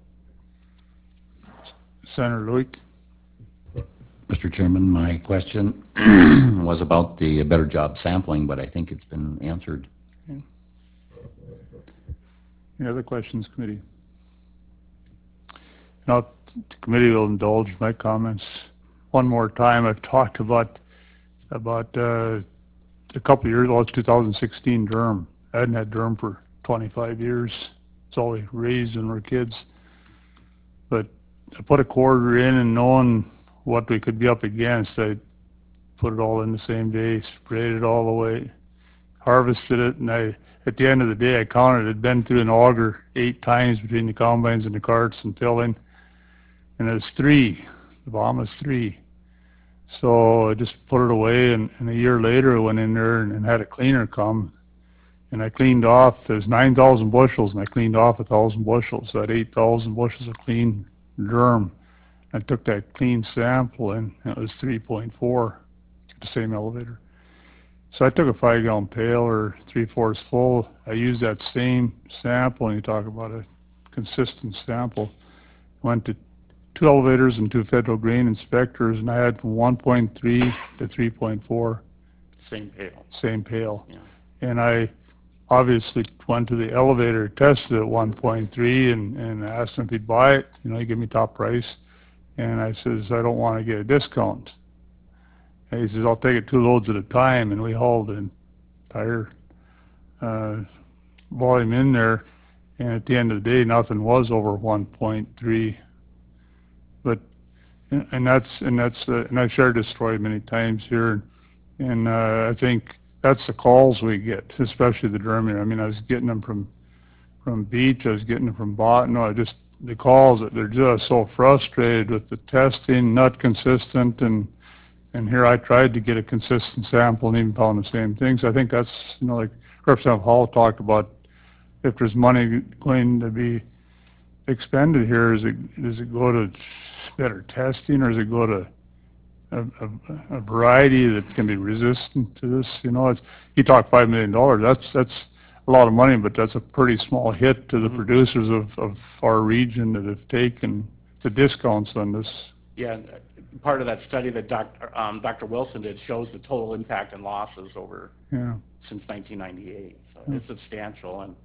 Senator Luik. Mister Chairman, my question was about the better job sampling, but I think it's been answered. Okay. Any other questions, committee? Now, the committee will indulge my comments one more time. I've talked about about uh, a couple of years ago, it's two thousand sixteen Durham. I hadn't had Durham for twenty-five years. It's all we raised when we were kids. But I put a quarter in, and knowing what we could be up against, I put it all in the same day, sprayed it all the way, harvested it, and I, at the end of the day, I counted it had been through an auger eight times between the combines and the carts and filling, and it was three. The bomb was three. So I just put it away, and, and a year later I went in there and, and had a cleaner come, and I cleaned off, there's nine thousand bushels, and I cleaned off one thousand bushels. So I had eight thousand bushels of clean Durham. I took that clean sample, and it was three point four at the same elevator. So I took a five gallon pail, or three-fourths full. I used that same sample, and you talk about a consistent sample. Went to two elevators and two federal grain inspectors, and I had from one point three to three point four. Same pail. Same pail. Yeah. And I obviously went to the elevator, tested at one point three, and, and asked him if he'd buy it. You know, he gave me top price. And I says, I don't want to get a discount. And he says, I'll take it two loads at a time. And we hauled an entire uh, volume in there. And at the end of the day, nothing was over one point three. But, and that's, and that's, uh, and I've shared this story many times here. And uh, I think that's the calls we get, especially the Durham. I mean, I was getting them from, from Beach, I was getting them from Botano. I just, the calls, they're just so frustrated with the testing, not consistent, and and here I tried to get a consistent sample and even found the same things. I think that's, you know, like Representative Hall talked about, if there's money going to be expended here, is it, does it go to better testing, or does it go to a, a, a variety that can be resistant to this? You know, it's, you talk five million dollars, that's, that's a lot of money, but that's a pretty small hit to the mm-hmm. producers of, of our region that have taken the discounts on this. Yeah, part of that study that Doctor Um, Doctor Wilson did shows the total impact and losses over yeah. since nineteen ninety-eight. So yeah. it's substantial, and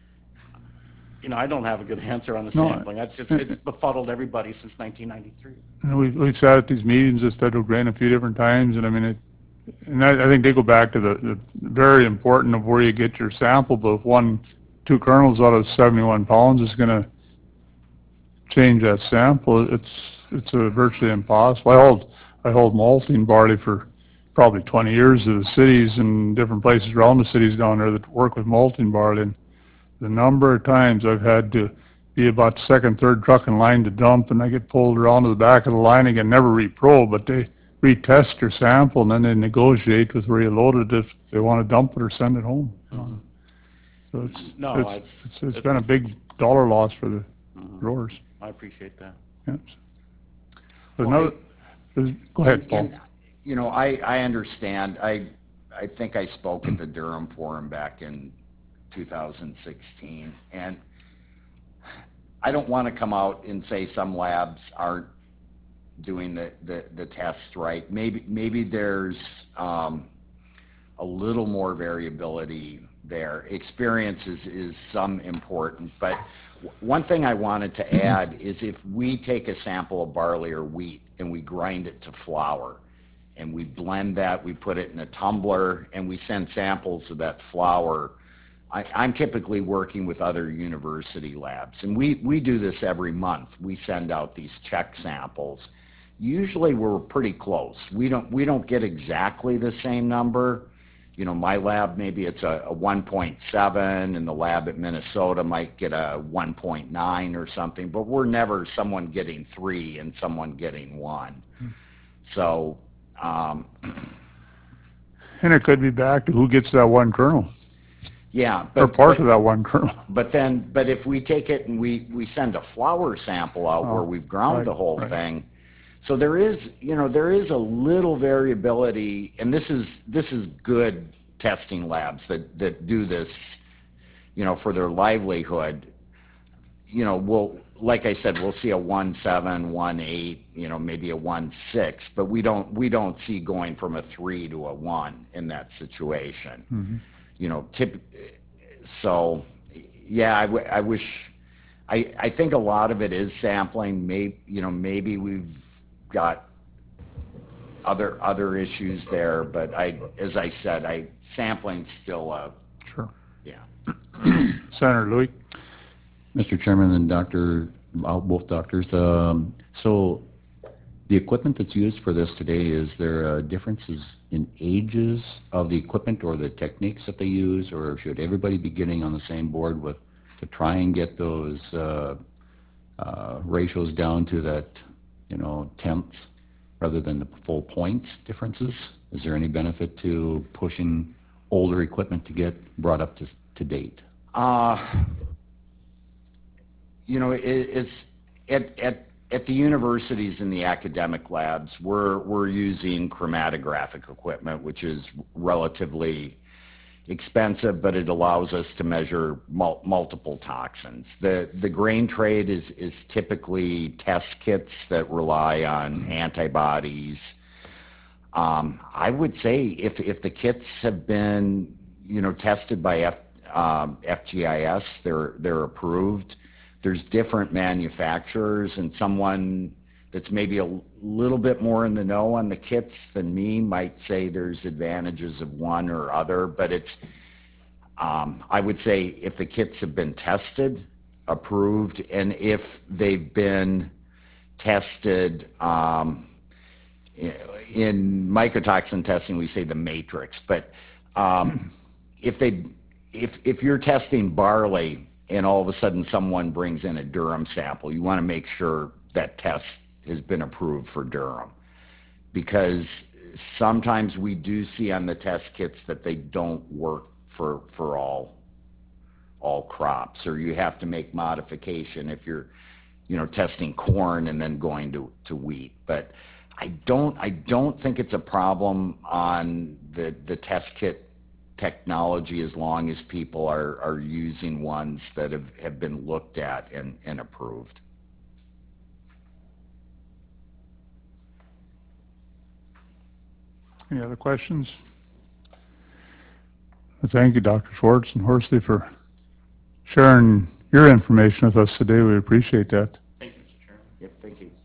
you know, I don't have a good answer on the no, sampling. That's it's, it's befuddled everybody since nineteen ninety-three. And we've, we've sat at these meetings with federal grain a few different times, and I mean, it, and I, I think they go back to the, the very important of where you get your sample. But if one, two kernels out of seventy-one pounds is going to change that sample, it's it's a virtually impossible. I hold I hold malting barley for probably twenty years to the cities and different places around the cities down there that work with malting barley. And the number of times I've had to be about second, third truck in line to dump, and I get pulled around to the back of the line again, never repro, but they retest your sample, and then they negotiate with where you loaded it if they want to dump it or send it home. Mm-hmm. So it's, no, it's, it's, it's, it's been a big dollar loss for the mm-hmm. growers. I appreciate that. Yes. But well, another, I, go ahead, Paul. And, you know, I, I understand. I, I think I spoke at the Durham Forum back in two thousand sixteen, and I don't want to come out and say some labs aren't doing the, the, the tests right. Maybe maybe there's um, a little more variability there. Experience is, is some important, but one thing I wanted to add is if we take a sample of barley or wheat and we grind it to flour and we blend that, we put it in a tumbler, and we send samples of that flour I, I'm typically working with other university labs, and we, we do this every month. We send out these check samples. Usually we're pretty close. We don't, we don't get exactly the same number. You know, my lab, maybe it's a, a one point seven, and the lab at Minnesota might get a one point nine or something, but we're never someone getting three and someone getting one. So, um, And it could be back to who gets that one kernel, yeah. or But, part but, of that one kernel. but then, but if we take it and we, we send a flour sample out Oh, where we've ground right, the whole right. thing, so there is, you know, there is a little variability, and this is, this is good testing labs that, that do this, you know, for their livelihood. You know, we'll, like I said, we'll see a one seven, one eight, you know, maybe a one six, but we don't, we don't see going from a three to a one in that situation. Mm-hmm. You know, tip, so, yeah, I, w- I wish, I, I think a lot of it is sampling. Maybe, you know, maybe we've got other other issues there, but I, as I said, I sampling's still a, Sure. yeah. Senator Louie? Mister Chairman and Doctor, uh, both doctors, um, so the equipment that's used for this today, is there uh, differences in ages of the equipment or the techniques that they use, or should everybody be getting on the same board with, to try and get those uh, uh, ratios down to that, you know, tenths rather than the full points differences? Is there any benefit to pushing older equipment to get brought up to, to date? Uh, you know, it, it's at, at at the universities and the academic labs, we're we're using chromatographic equipment, which is relatively expensive, but it allows us to measure mul- multiple toxins. The the grain trade is is typically test kits that rely on antibodies. Um, I would say if if the kits have been, you know, tested by F, um, F G I S, they're they're approved. There's different manufacturers, and someone that's maybe a little bit more in the know on the kits than me might say there's advantages of one or other, but it's, um, I would say if the kits have been tested, approved, and if they've been tested, um, in mycotoxin testing, we say the matrix, but um, if they, if if you're testing barley and all of a sudden someone brings in a durum sample, you want to make sure that test has been approved for durum, because sometimes we do see on the test kits that they don't work for for all all crops, or you have to make modification if you're, you know, testing corn and then going to to wheat. But I don't I don't think it's a problem on the the test kit technology, as long as people are, are using ones that have, have been looked at and, and approved. Any other questions? Thank you, Doctor Schwartz and Horsley, for sharing your information with us today. We appreciate that. Thank you, Mister Chairman. Yep, thank you.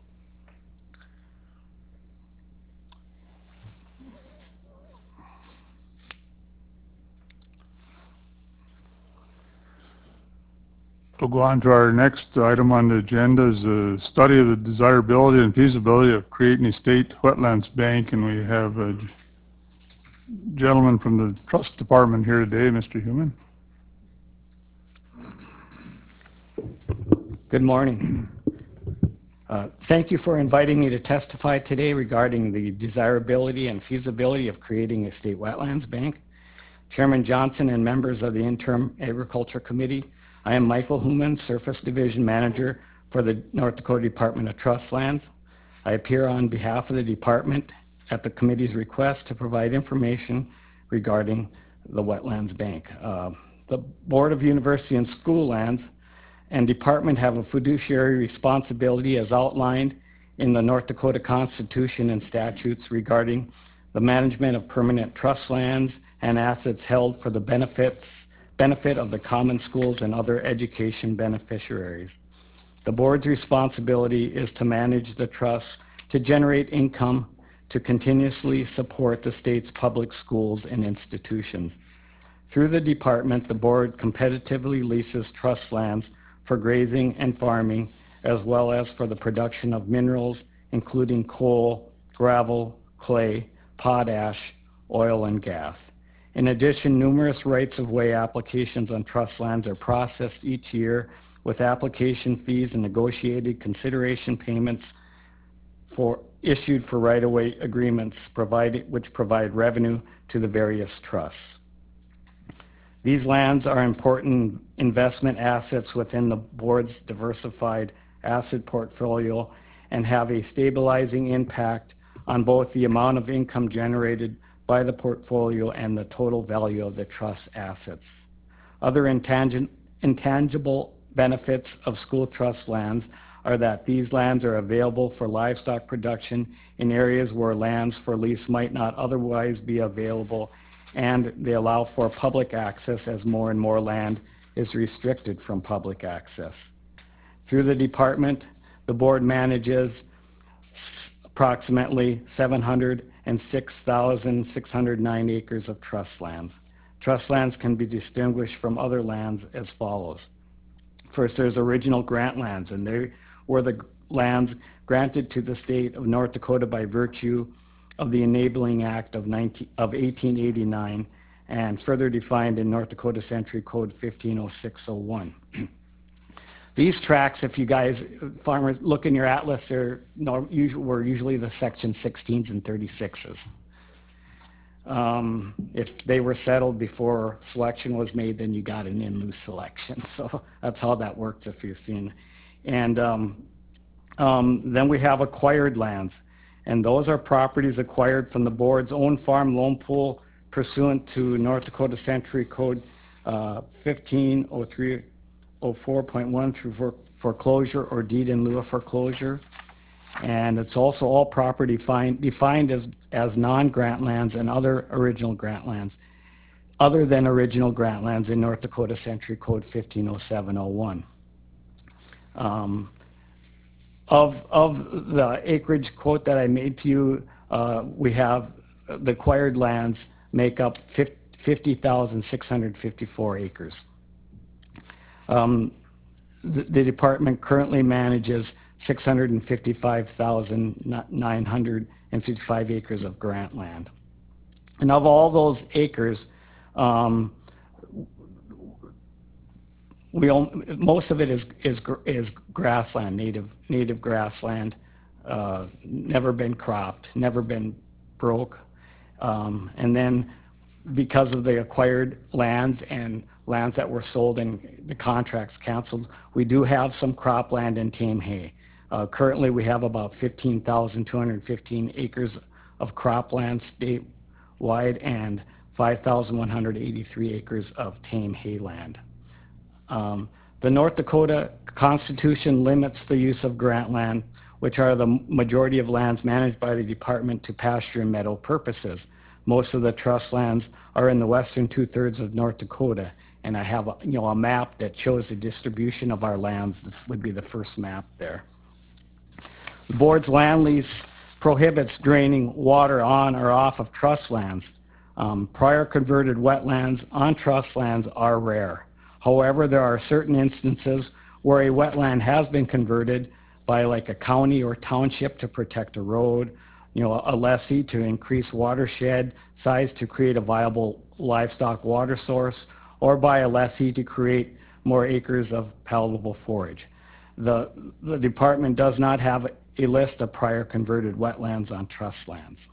We'll go on to our next item on the agenda, is a study of the desirability and feasibility of creating a state wetlands bank, and we have a gentleman from the Trust Department here today, Mister Human. Good morning. Uh, thank you for inviting me to testify today regarding the desirability and feasibility of creating a state wetlands bank. Chairman Johnson and members of the Interim Agriculture Committee, I am Michael Human, Surface Division Manager for the North Dakota Department of Trust Lands. I appear on behalf of the department at the committee's request to provide information regarding the Wetlands Bank. Uh, the Board of University and School Lands and department have a fiduciary responsibility as outlined in the North Dakota Constitution and statutes regarding the management of permanent trust lands and assets held for the benefits benefit of the common schools and other education beneficiaries. The board's responsibility is to manage the trust to generate income to continuously support the state's public schools and institutions. Through the department, the board competitively leases trust lands for grazing and farming, as well as for the production of minerals, including coal, gravel, clay, potash, oil, and gas. In addition, numerous rights-of-way applications on trust lands are processed each year with application fees and negotiated consideration payments for issued for right-of-way agreements provided, which provide revenue to the various trusts. These lands are important investment assets within the board's diversified asset portfolio and have a stabilizing impact on both the amount of income generated by the portfolio and the total value of the trust assets. Other intangi- intangible benefits of school trust lands are that these lands are available for livestock production in areas where lands for lease might not otherwise be available, and they allow for public access as more and more land is restricted from public access. Through the department, the board manages approximately seven hundred six thousand six hundred nine acres of trust lands. Trust lands can be distinguished from other lands as follows. First, there's original grant lands, and they were the lands granted to the state of North Dakota by virtue of the Enabling Act of, nineteen, of eighteen eighty-nine and further defined in North Dakota Century Code fifteen oh six oh one. These tracts, if you guys, farmers, look in your atlas, they're norm, usually, were usually the section sixteens and thirty-sixes. Um, if they were settled before selection was made, then you got an in lieu selection. So that's how that works if you've seen. And um, um, then we have acquired lands. And those are properties acquired from the board's own farm loan pool pursuant to North Dakota Century Code uh, fifteen oh three oh four point one through for foreclosure or deed in lieu of foreclosure. And it's also all property find, defined as, as non-grant lands and other original grant lands, other than original grant lands in North Dakota Century Code fifteen oh seven oh one. Um, of, of the acreage quote that I made to you, uh, we have the acquired lands make up fifty thousand six hundred fifty-four acres. Um, the, the department currently manages six hundred fifty-five thousand nine hundred fifty-five acres of grant land. And of all those acres, um, we own, most of it is, is, is grassland, native, native grassland, uh, never been cropped, never been broke. Um, and then because of the acquired lands and lands that were sold and the contracts canceled, we do have some cropland and tame hay. Uh, currently, we have about fifteen thousand two hundred fifteen acres of cropland statewide and five thousand one hundred eighty-three acres of tame hay land. Um, the North Dakota Constitution limits the use of grant land, which are the majority of lands managed by the department, to pasture and meadow purposes. Most of the trust lands are in the western two-thirds of North Dakota, and I have a, you know, a map that shows the distribution of our lands. This would be the first map there. The board's land lease prohibits draining water on or off of trust lands. Um, prior converted wetlands on trust lands are rare. However, there are certain instances where a wetland has been converted by like a county or township to protect a road, you know, a lessee to increase watershed size to create a viable livestock water source, or by a lessee to create more acres of palatable forage. The, the department does not have a list of prior converted wetlands on trust lands.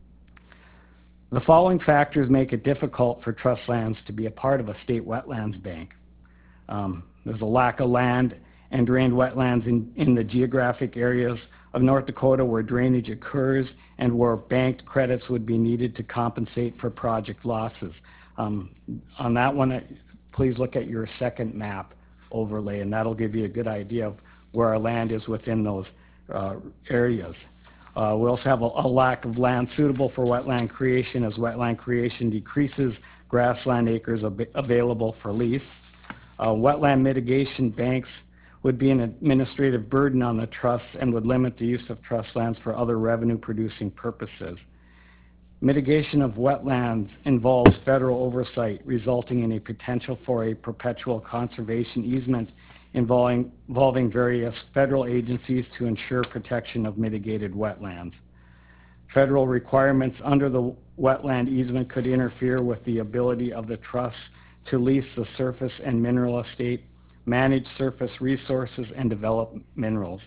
The following factors make it difficult for trust lands to be a part of a state wetlands bank. Um, there's a lack of land and drained wetlands in, in the geographic areas of North Dakota where drainage occurs and where banked credits would be needed to compensate for project losses. Um, on that one, please look at your second map overlay, and that'll give you a good idea of where our land is within those uh, areas. Uh, we also have a, a lack of land suitable for wetland creation, as wetland creation decreases grassland acres ab available for lease. Uh, wetland mitigation banks would be an administrative burden on the trusts and would limit the use of trust lands for other revenue producing purposes. Mitigation of wetlands involves federal oversight, resulting in a potential for a perpetual conservation easement involving, involving various federal agencies to ensure protection of mitigated wetlands. Federal requirements under the wetland easement could interfere with the ability of the trust to lease the surface and mineral estate, manage surface resources, and develop minerals.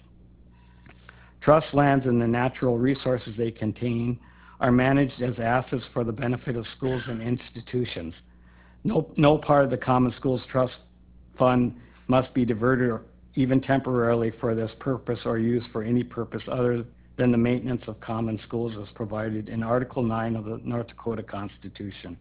Trust lands and the natural resources they contain are managed as assets for the benefit of schools and institutions. No, no part of the Common Schools Trust Fund must be diverted even temporarily for this purpose or used for any purpose other than the maintenance of common schools as provided in Article nine of the North Dakota Constitution.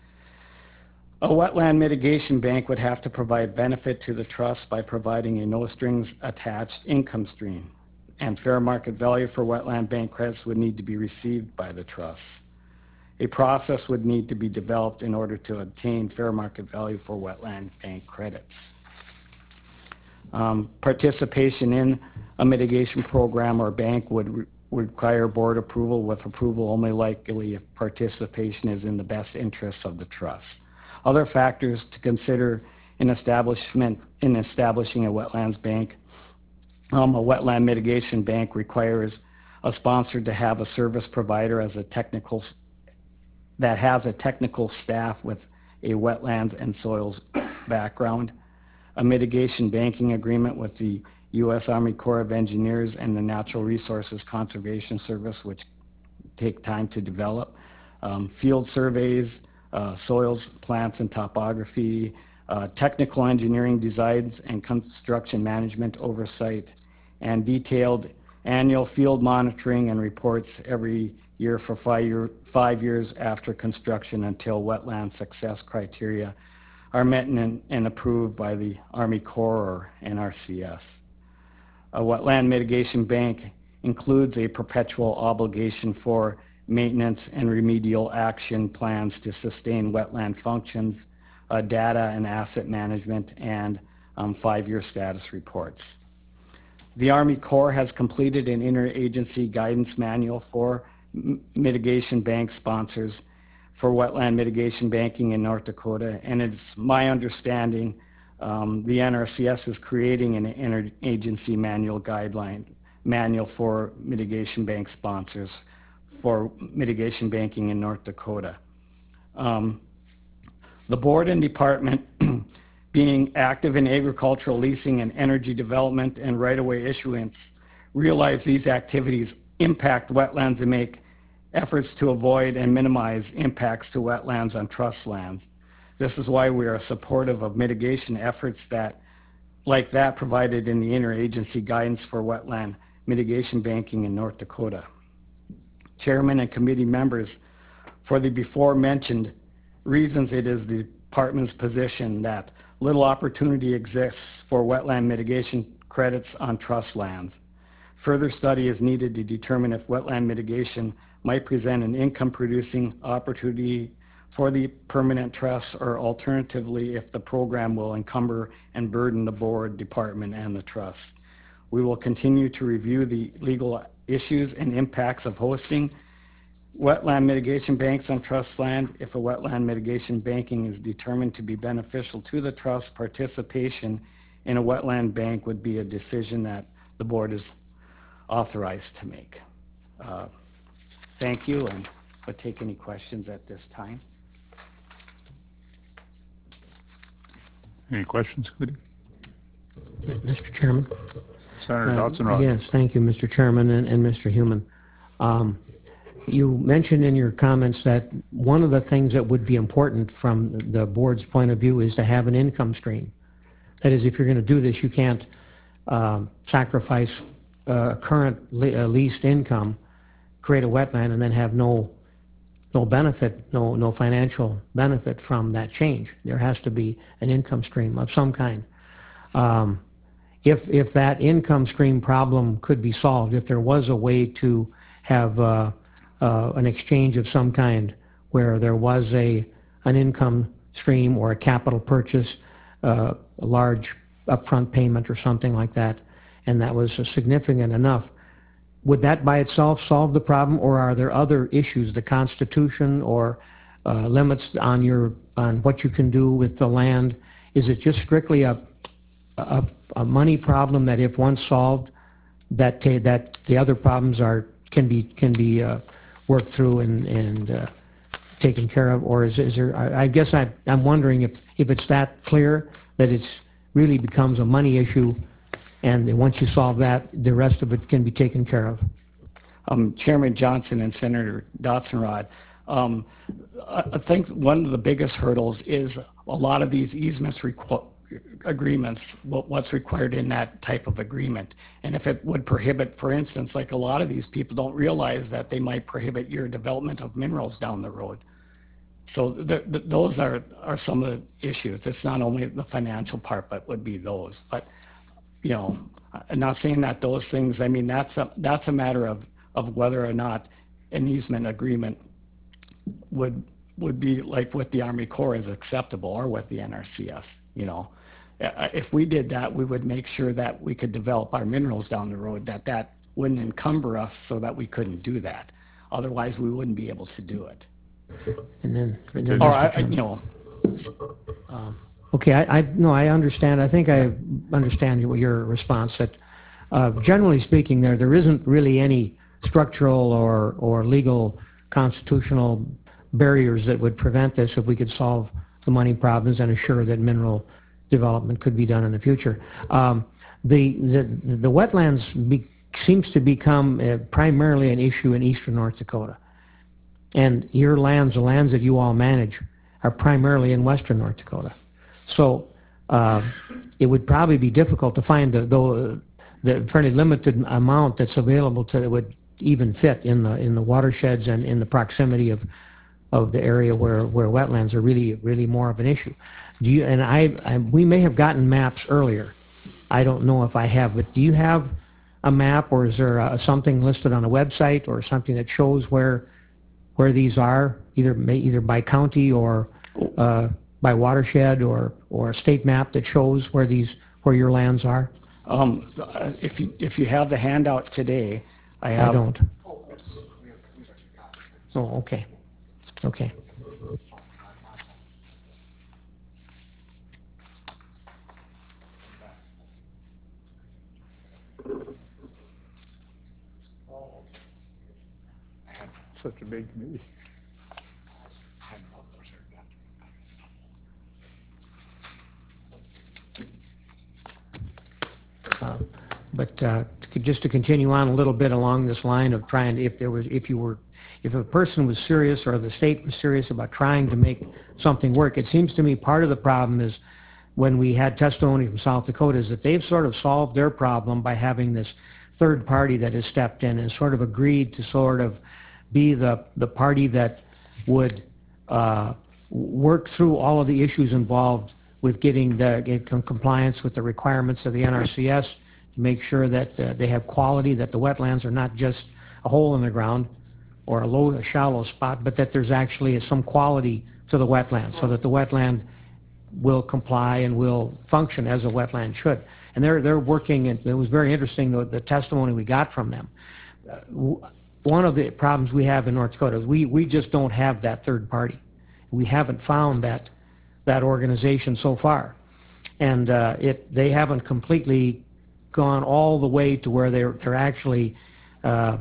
A wetland mitigation bank would have to provide benefit to the trust by providing a no strings attached income stream, and fair market value for wetland bank credits would need to be received by the trust. A process would need to be developed in order to obtain fair market value for wetland bank credits. Um, participation in a mitigation program or bank would re require board approval, with approval only likely if participation is in the best interests of the trust. Other factors to consider in establishment in establishing a wetlands bank: um, a wetland mitigation bank requires a sponsor to have a service provider as a technical that has a technical staff with a wetlands and soils background. A mitigation banking agreement with the U S Army Corps of Engineers and the Natural Resources Conservation Service, which take time to develop. Um, field surveys, uh, soils, plants, and topography, uh, technical engineering designs and construction management oversight, and detailed annual field monitoring and reports every year for five, year, five years after construction until wetland success criteria are met and, and approved by the Army Corps or N R C S. A wetland mitigation bank includes a perpetual obligation for maintenance and remedial action plans to sustain wetland functions, uh, data and asset management, and um, five-year status reports. The Army Corps has completed an interagency guidance manual for mitigation bank sponsors for wetland mitigation banking in North Dakota, and it's my understanding um, the N R C S is creating an interagency manual guideline manual for mitigation bank sponsors for mitigation banking in North Dakota. Um, the board and department, being active in agricultural leasing and energy development and right-of-way issuance, realize these activities impact wetlands and make efforts to avoid and minimize impacts to wetlands on trust lands. This is why we are supportive of mitigation efforts that, like that provided in the interagency guidance for wetland mitigation banking in North Dakota. Chairman and committee members, for the before mentioned reasons, it is the department's position that little opportunity exists for wetland mitigation credits on trust lands. Further study is needed to determine if wetland mitigation might present an income-producing opportunity for the permanent trust, or alternatively, if the program will encumber and burden the board, department, and the trust. We will continue to review the legal issues and impacts of hosting wetland mitigation banks on trust land. If a wetland mitigation banking is determined to be beneficial to the trust, participation in a wetland bank would be a decision that the board is authorized to make. Uh, thank you, and I'll take any questions at this time. Any questions, committee? Mister Chairman. Senator Uh, Dotson-Ross. Yes, thank you, Mister Chairman and, and Mister Human. Um, you mentioned in your comments that one of the things that would be important from the board's point of view is to have an income stream. That is, if you're going to do this, you can't um, sacrifice uh, current le uh, leased income, create a wetland, and then have no no benefit, no no financial benefit from that change. There has to be an income stream of some kind. Um, if if that income stream problem could be solved, if there was a way to have uh, uh, an exchange of some kind where there was a an income stream or a capital purchase, uh, a large upfront payment or something like that, and that was significant enough would that by itself solve the problem, or are there other issues, the Constitution or uh, limits on your on what you can do with the land? Is it just strictly a a, a money problem that if once solved, that ta that the other problems are can be can be uh, worked through and and uh, taken care of, or is, is there? I, I guess I, I'm wondering if if it's that clear that it's really becomes a money issue, and once you solve that, the rest of it can be taken care of. Um, Chairman Johnson and Senator Dotzenrod, um, I, I think one of the biggest hurdles is a lot of these easements requ agreements, what, what's required in that type of agreement. And if it would prohibit, for instance, like a lot of these people don't realize that they might prohibit your development of minerals down the road. So the, the, those are, are some of the issues. It's not only the financial part, but would be those. But, you know, I'm not saying that those things, I mean, that's a, that's a matter of, of whether or not an easement agreement would, would be like with the Army Corps is acceptable, or with the N R C S, you know. If we did that, we would make sure that we could develop our minerals down the road, that that wouldn't encumber us so that we couldn't do that. Otherwise, we wouldn't be able to do it. And then, and then Or, I, you know, um, okay, I, I no, I understand. I think I understand your, your response. That uh, generally speaking, there there isn't really any structural or or legal constitutional barriers that would prevent this if we could solve the money problems and assure that mineral development could be done in the future. Um, the, the the wetlands be, seems to become uh, primarily an issue in eastern North Dakota, and your lands, the lands that you all manage, are primarily in western North Dakota. So uh, it would probably be difficult to find the, the the fairly limited amount that's available to that would even fit in the in the watersheds and in the proximity of of the area where where wetlands are really really more of an issue. Do you, and I, I, we may have gotten maps earlier. I don't know if I have, but do you have a map, or is there a, something listed on a website or something that shows where where these are, either either by county or uh, by watershed, or or a state map that shows where these where your lands are? um, if you if you have the handout today, I have. I don't. Oh, okay, okay. Such a big committee. Uh, but uh, to, just to continue on a little bit along this line of trying, if there was, if you were, if a person was serious or the state was serious about trying to make something work, it seems to me part of the problem is when we had testimony from South Dakota is that they've sort of solved their problem by having this third party that has stepped in and sort of agreed to sort of be the, the party that would uh, work through all of the issues involved with getting the get compliance with the requirements of the N R C S, to make sure that uh, they have quality, that the wetlands are not just a hole in the ground or a low, a shallow spot, but that there's actually some quality to the wetland, so that the wetland will comply and will function as a wetland should. And they're, they're working, and it was very interesting, the, the testimony we got from them. Uh, One of the problems we have in North Dakota is we, we just don't have that third party. We haven't found that that organization so far. And uh, it they haven't completely gone all the way to where they're, they're actually uh,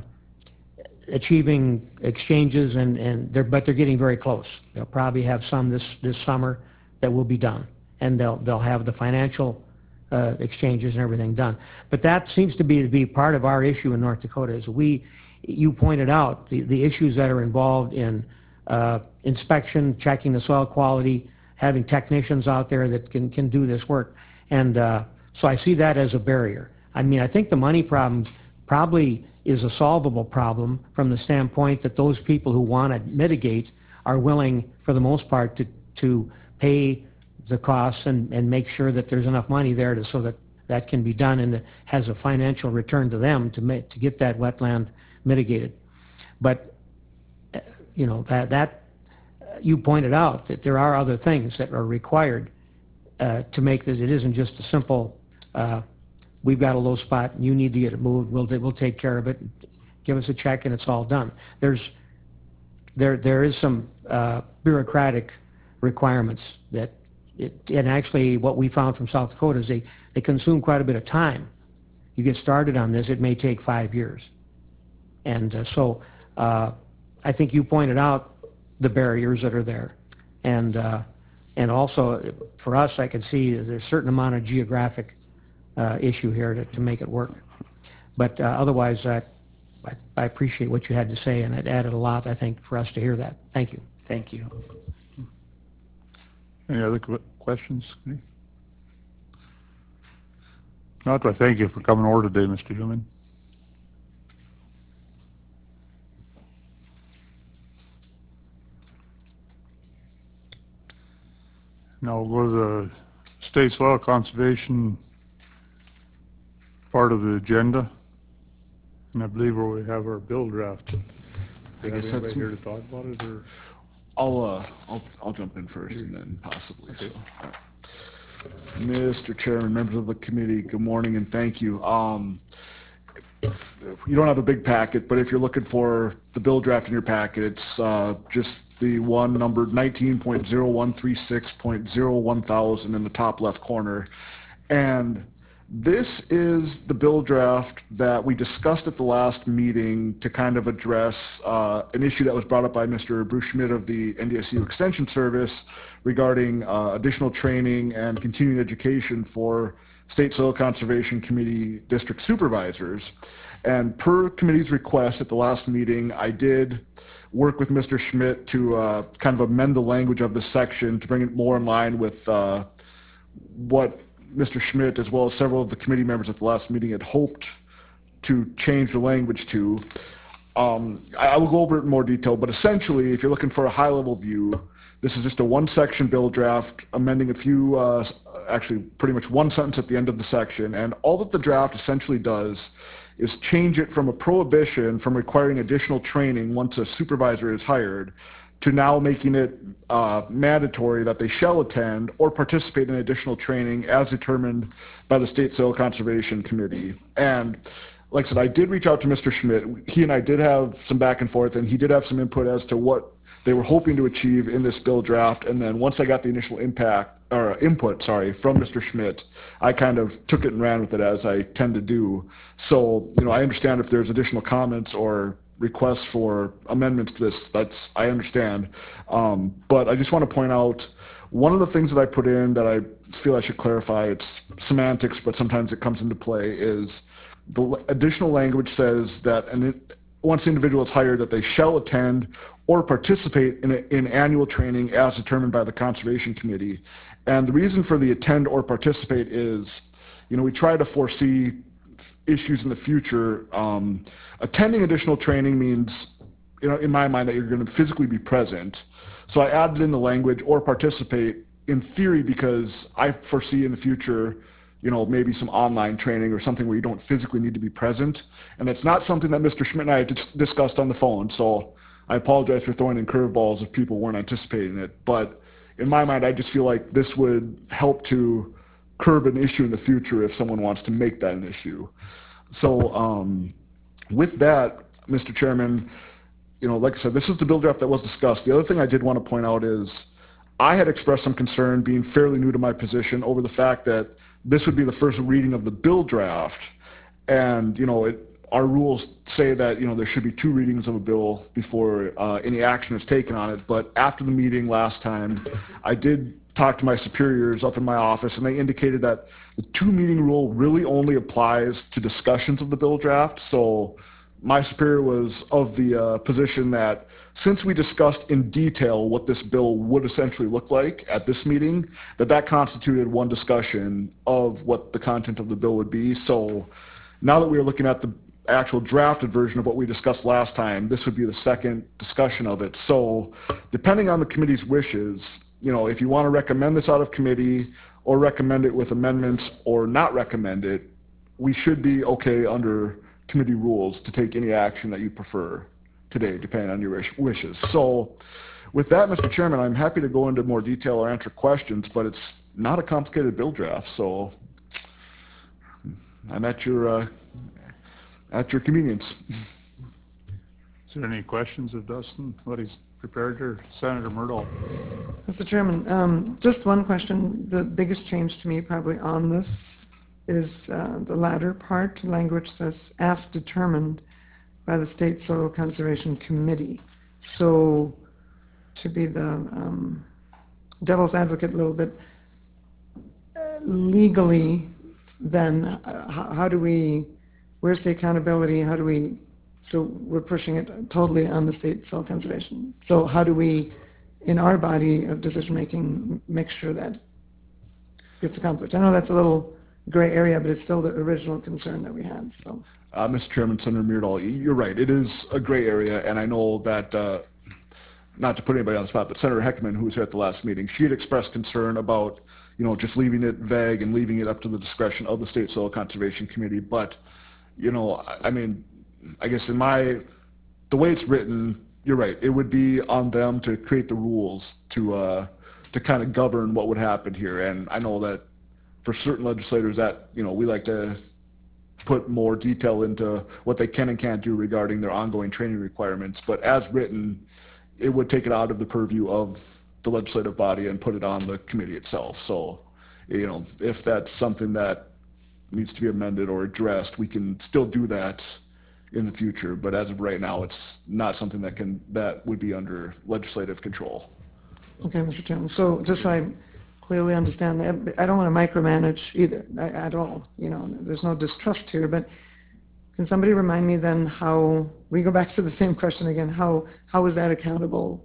achieving exchanges, and, and they're, but they're getting very close. They'll probably have some this, this summer that will be done. And they'll, they'll have the financial uh, exchanges and everything done. But that seems to be, to be part of our issue in North Dakota is we, you pointed out the, the issues that are involved in uh, inspection, checking the soil quality, having technicians out there that can, can do this work. And uh, so I see that as a barrier. I mean, I think the money problem probably is a solvable problem from the standpoint that those people who want to mitigate are willing, for the most part, to, to pay the costs and, and make sure that there's enough money there to, so that that can be done and it has a financial return to them to, make, to get that wetland mitigated. But, you know, that, that you pointed out that there are other things that are required uh, to make this. It isn't just a simple uh, we've got a low spot, you need to get it moved, we'll, we'll take care of it, give us a check and it's all done. There's, there, there is some uh, bureaucratic requirements that, it, and actually what we found from South Dakota is they, they consume quite a bit of time. You get started on this, it may take five years. And uh, so uh, I think you pointed out the barriers that are there. And, uh, and also for us, I can see there's a certain amount of geographic uh, issue here to, to make it work. But uh, otherwise, I, I, I appreciate what you had to say, and it added a lot, I think, for us to hear that. Thank you. Thank you. Any other que- questions? Not, I thank you for coming over today, Mister Human. Now we'll go to the state soil conservation part of the agenda. And I believe where we have our bill draft. I Do you guess have that's anybody here to talk about it, or? I'll uh, I'll I'll jump in first and then possibly. So, all right. Mister Chairman, members of the committee, good morning and thank you. Um, you don't have a big packet, but if you're looking for the bill draft in your packet, it's uh, just the one numbered nineteen point zero one three six point zero one thousand in the top left corner. And this is the bill draft that we discussed at the last meeting to kind of address uh, an issue that was brought up by Mister Bruce Schmidt of the N D S U Extension Service regarding uh, additional training and continuing education for State Soil Conservation Committee district supervisors. And per committee's request at the last meeting, I did work with Mister Schmidt to uh, kind of amend the language of this section to bring it more in line with uh, what Mister Schmidt, as well as several of the committee members at the last meeting, had hoped to change the language to. Um, I, I will go over it in more detail, but essentially, if you're looking for a high-level view, this is just a one-section bill draft, amending a few, uh, actually pretty much one sentence at the end of the section, and all that the draft essentially does is change it from a prohibition from requiring additional training once a supervisor is hired to now making it uh, mandatory that they shall attend or participate in additional training as determined by the State Soil Conservation Committee. And like I said, I did reach out to Mister Schmidt. He and I did have some back and forth, and he did have some input as to what they were hoping to achieve in this bill draft. And then once I got the initial impact or input, sorry, from Mister Schmidt, I kind of took it and ran with it as I tend to do. So, you know, I understand if there's additional comments or requests for amendments to this, that's, I understand. Um, but I just want to point out one of the things that I put in that I feel I should clarify, it's semantics, but sometimes it comes into play, is the additional language says that an, once the individual is hired, that they shall attend or participate in, a, in annual training as determined by the Conservation Committee. And the reason for the attend or participate is, you know, we try to foresee issues in the future. Um, attending additional training means, you know, in my mind, that you're going to physically be present. So I added in the language or participate in theory because I foresee in the future, you know, maybe some online training or something where you don't physically need to be present. And it's not something that Mister Schmidt and I had dis- discussed on the phone. So I apologize for throwing in curveballs if people weren't anticipating it. But in my mind, I just feel like this would help to curb an issue in the future if someone wants to make that an issue. So um, with that, Mister Chairman, you know, like I said, this is the bill draft that was discussed. The other thing I did want to point out is I had expressed some concern, being fairly new to my position, over the fact that this would be the first reading of the bill draft. And, you know, it, our rules say that, you know, there should be two readings of a bill before uh, any action is taken on it. But after the meeting last time, I did talk to my superiors up in my office, and they indicated that the two meeting rule really only applies to discussions of the bill draft. So my superior was of the uh, position that since we discussed in detail what this bill would essentially look like at this meeting, that that constituted one discussion of what the content of the bill would be. So now that we are looking at the actual drafted version of what we discussed last time, this would be the second discussion of it. So depending on the committee's wishes, you know, if you want to recommend this out of committee or recommend it with amendments or not recommend it, we should be okay under committee rules to take any action that you prefer today, depending on your wish, wishes. So with that, Mister Chairman, I'm happy to go into more detail or answer questions, but it's not a complicated bill draft, so I'm at your, uh, at your convenience. Is there any questions of Dustin, what he's prepared here? Senator Murdahl. Mister Chairman, um, just one question. The biggest change to me probably on this is uh, the latter part. Language says, as determined by the State Soil Conservation Committee. So to be the um, devil's advocate a little bit, uh, legally, then uh, how, how do we, where's the accountability? How do we, so we're pushing it totally on the State Soil Conservation. So how do we, in our body of decision-making, make sure that gets accomplished? I know that's a little gray area, but it's still the original concern that we had, so. Uh, Mister Chairman, Senator Myrdal, you're right. It is a gray area, and I know that, uh, not to put anybody on the spot, but Senator Heckman, who was here at the last meeting, she had expressed concern about, you know, just leaving it vague and leaving it up to the discretion of the State Soil Conservation Committee. But, you know, I, I mean, I guess in my, the way it's written, you're right. It would be on them to create the rules to, uh, to kind of govern what would happen here. And I know that for certain legislators that, you know, we like to put more detail into what they can and can't do regarding their ongoing training requirements. But as written, it would take it out of the purview of the legislative body and put it on the committee itself. So, you know, if that's something that needs to be amended or addressed, we can still do that in the future. But as of right now, it's not something that can, that would be under legislative control. Okay, Mister Chairman. So just so I clearly understand that, I don't want to micromanage either at all. You know, there's no distrust here, but can somebody remind me then how, we go back to the same question again, how how is that accountable?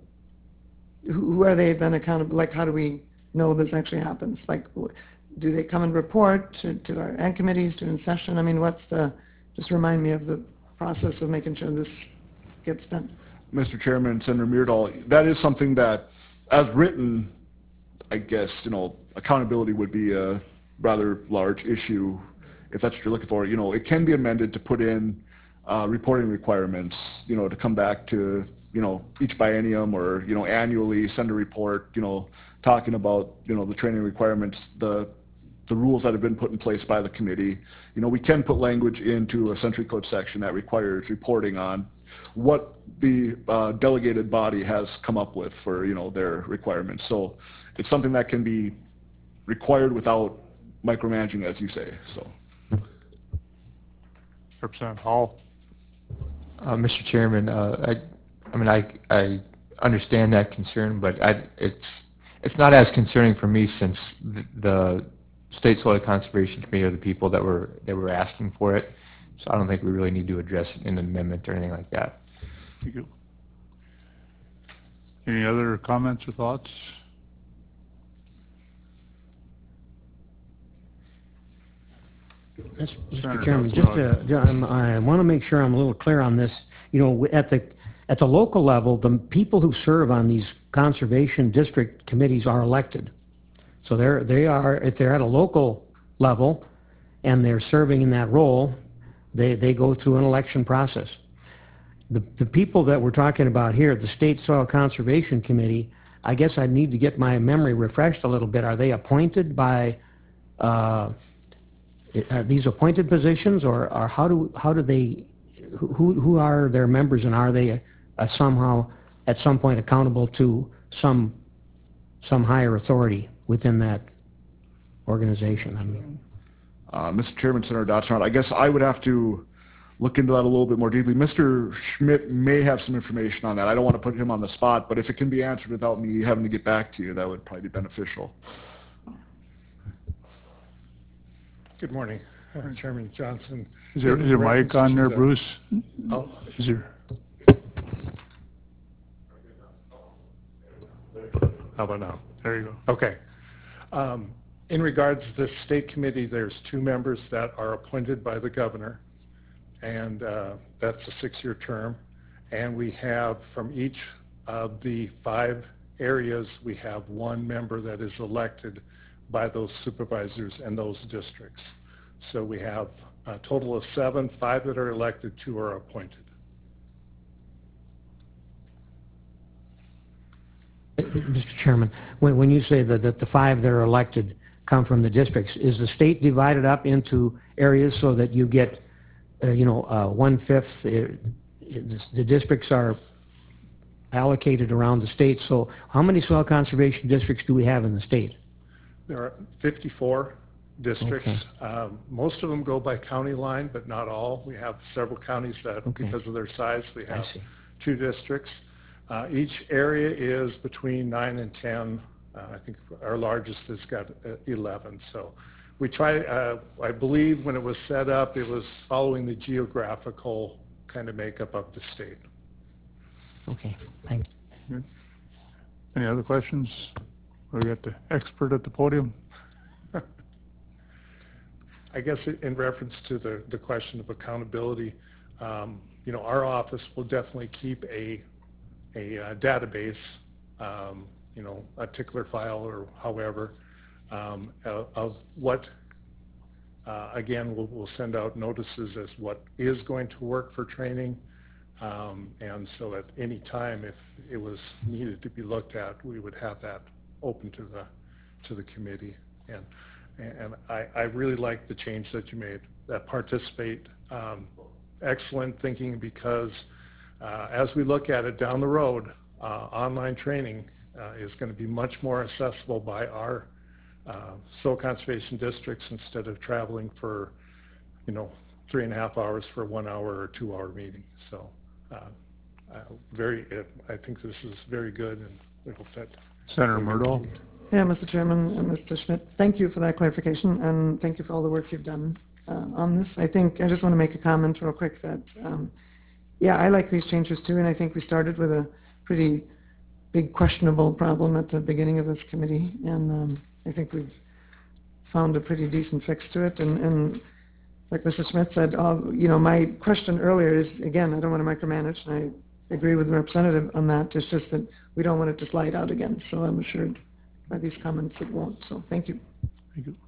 Who, who are they then accountable? Like, how do we know this actually happens? Like, do they come and report to, to our ag committees during session? I mean, what's the, just remind me of the process of making sure this gets done. Mister Chairman, Senator Myrdal, that is something that, as written, I guess, you know, accountability would be a rather large issue if that's what you're looking for. You know, it can be amended to put in uh, reporting requirements, you know, to come back to, you know, each biennium or, you know, annually send a report, you know, talking about, you know, the training requirements, the the rules that have been put in place by the committee. You know, we can put language into a Century Code section that requires reporting on what the uh, delegated body has come up with for, you know, their requirements. So it's something that can be required without micromanaging, as you say. So, Representative Hall. Uh, Mister Chairman, uh, I, I mean, I, I understand that concern, but I, it's it's not as concerning for me since the, the State Soil Conservation Committee are the people that were that were asking for it. So I don't think we really need to address it in an amendment or anything like that. Thank you. Any other comments or thoughts? Mister Senator Chairman, just to, um, I want to make sure I'm a little clear on this. You know, at the at the local level, the people who serve on these conservation district committees are elected. So they're they are if they're at a local level and they're serving in that role, they they go through an election process. The the people that we're talking about here, the State Soil Conservation Committee, I guess I need to get my memory refreshed a little bit. Are they appointed by? Uh, Are these appointed positions, or, or how do how do they who who are their members, and are they uh, somehow at some point accountable to some some higher authority within that organization? I mean, uh, Mister Chairman, Senator Dotson, I guess I would have to look into that a little bit more deeply. Mister Schmidt may have some information on that. I don't want to put him on the spot, but if it can be answered without me having to get back to you, that would probably be beneficial. Good morning, uh, Chairman Johnson. Is there, is your mic on there, the, Bruce? Oh, Is there? how about now? There you go. Okay. Um, in regards to the state committee, there's two members that are appointed by the governor, and uh, that's a six-year term. And we have, from each of the five areas, we have one member that is elected by those supervisors and those districts. So we have a total of seven, five that are elected, two are appointed. Mister Chairman, when, when you say that, that the five that are elected, come from the districts. Is the state divided up into areas so that you get, uh, you know, uh, one-fifth, uh, the districts are allocated around the state, so how many soil conservation districts do we have in the state? There are fifty-four districts. Um, most of them go by county line, but not all. We have several counties that, Okay. because of their size, we I have see. two districts. Uh, each area is between nine and ten. Uh, I think our largest has got uh, eleven. So we try, uh, I believe when it was set up, it was following the geographical kind of makeup of the state. Okay, thank you. Any other questions? We got the expert at the podium. I guess in reference to the, the question of accountability, um, you know, our office will definitely keep a, a uh, database, um, you know, a tickler file or however, um, of, of what, uh, again, we'll, we'll send out notices as what is going to work for training. Um, and so at any time, if it was needed to be looked at, we would have that open to the, to the committee. And And I, I really like the change that you made, that participate. Um, excellent thinking, because uh, as we look at it down the road, uh, online training uh, is going to be much more accessible by our uh, soil conservation districts instead of traveling for, you know, three and a half hours for a one hour or two hour meeting. So uh, uh, very, I think this is very good, and it'll fit. Senator Murdahl. Yeah, Mister Chairman and Mister Schmidt, thank you for that clarification, and thank you for all the work you've done uh, on this. I think I just want to make a comment real quick that, um, yeah, I like these changes too, and I think we started with a pretty big questionable problem at the beginning of this committee, and um, I think we've found a pretty decent fix to it. And, and like Mister Schmidt said, uh, you know, my question earlier is, again, I don't want to micromanage, and I agree with the representative on that. It's just that we don't want it to slide out again, so I'm assured by these comments it won't. So thank you. Thank you.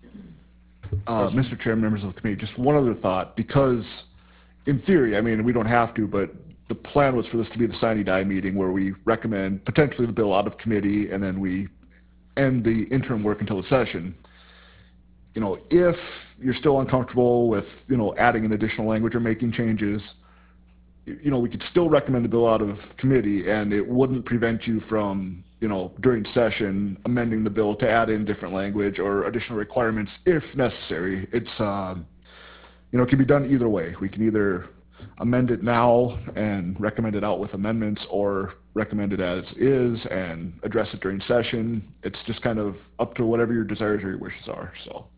Uh, Mister Chair, members of the committee, just one other thought, because in theory, I mean, we don't have to, but the plan was for this to be the sine die meeting where we recommend potentially the bill out of committee and then we end the interim work until the session. You know, if you're still uncomfortable with, you know, adding an additional language or making changes, you know, we could still recommend the bill out of committee, and it wouldn't prevent you from, you know, during session amending the bill to add in different language or additional requirements if necessary. It's, um, you know, it can be done either way. We can either amend it now and recommend it out with amendments, or recommend it as is and address it during session. It's just kind of up to whatever your desires or your wishes are. So.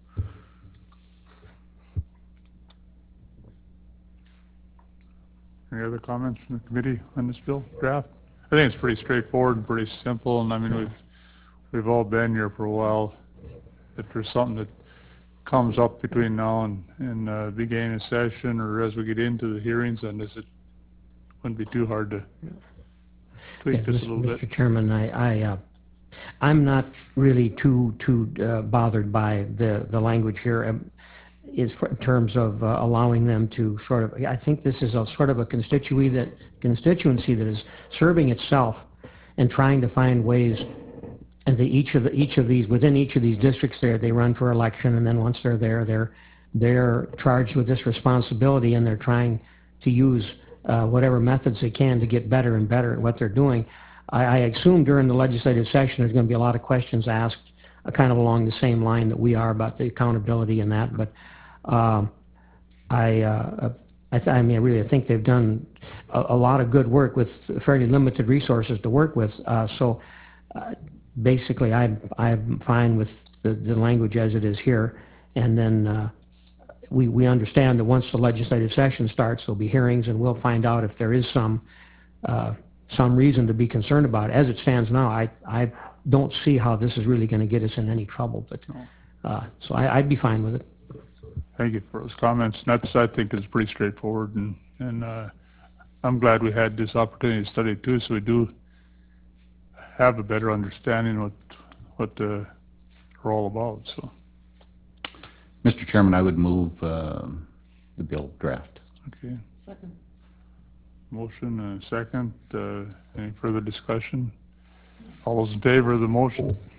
Any other comments from the committee on this bill draft? I think it's pretty straightforward and pretty simple, and I mean, we've, we've all been here for a while. If there's something that comes up between now and, and uh, beginning of session, or as we get into the hearings on this, it wouldn't be too hard to tweak Yeah, this a little Mister bit. Chairman, I, I, uh, I'm not really too, too uh, bothered by the, the language here. Um, is for, in terms of uh, allowing them to sort of, I think this is a sort of a constituency that, constituency that is serving itself and trying to find ways, and the, each of the, each of these, within each of these districts there, they run for election, and then once they're there, they're, they're charged with this responsibility, and they're trying to use uh, whatever methods they can to get better and better at what they're doing. I, I assume during the legislative session there's going to be a lot of questions asked uh, kind of along the same line that we are about the accountability and that, but Um, I, uh, I, th I mean, I really think they've done a, a lot of good work with fairly limited resources to work with. Uh, so uh, basically, I, I'm fine with the, the language as it is here. And then uh, we, we understand that once the legislative session starts, there'll be hearings, and we'll find out if there is some, uh, some reason to be concerned about it. As it stands now, I, I don't see how this is really going to get us in any trouble. But uh, so I, I'd be fine with it. Thank you for those comments. And that's, I think, is pretty straightforward, and, and uh, I'm glad we had this opportunity to study it too, so we do have a better understanding what what uh, we're all about. So, Mister Chairman, I would move uh, the bill draft. okay. Second. Motion and a second. Uh, any further discussion? All those in favor of the motion?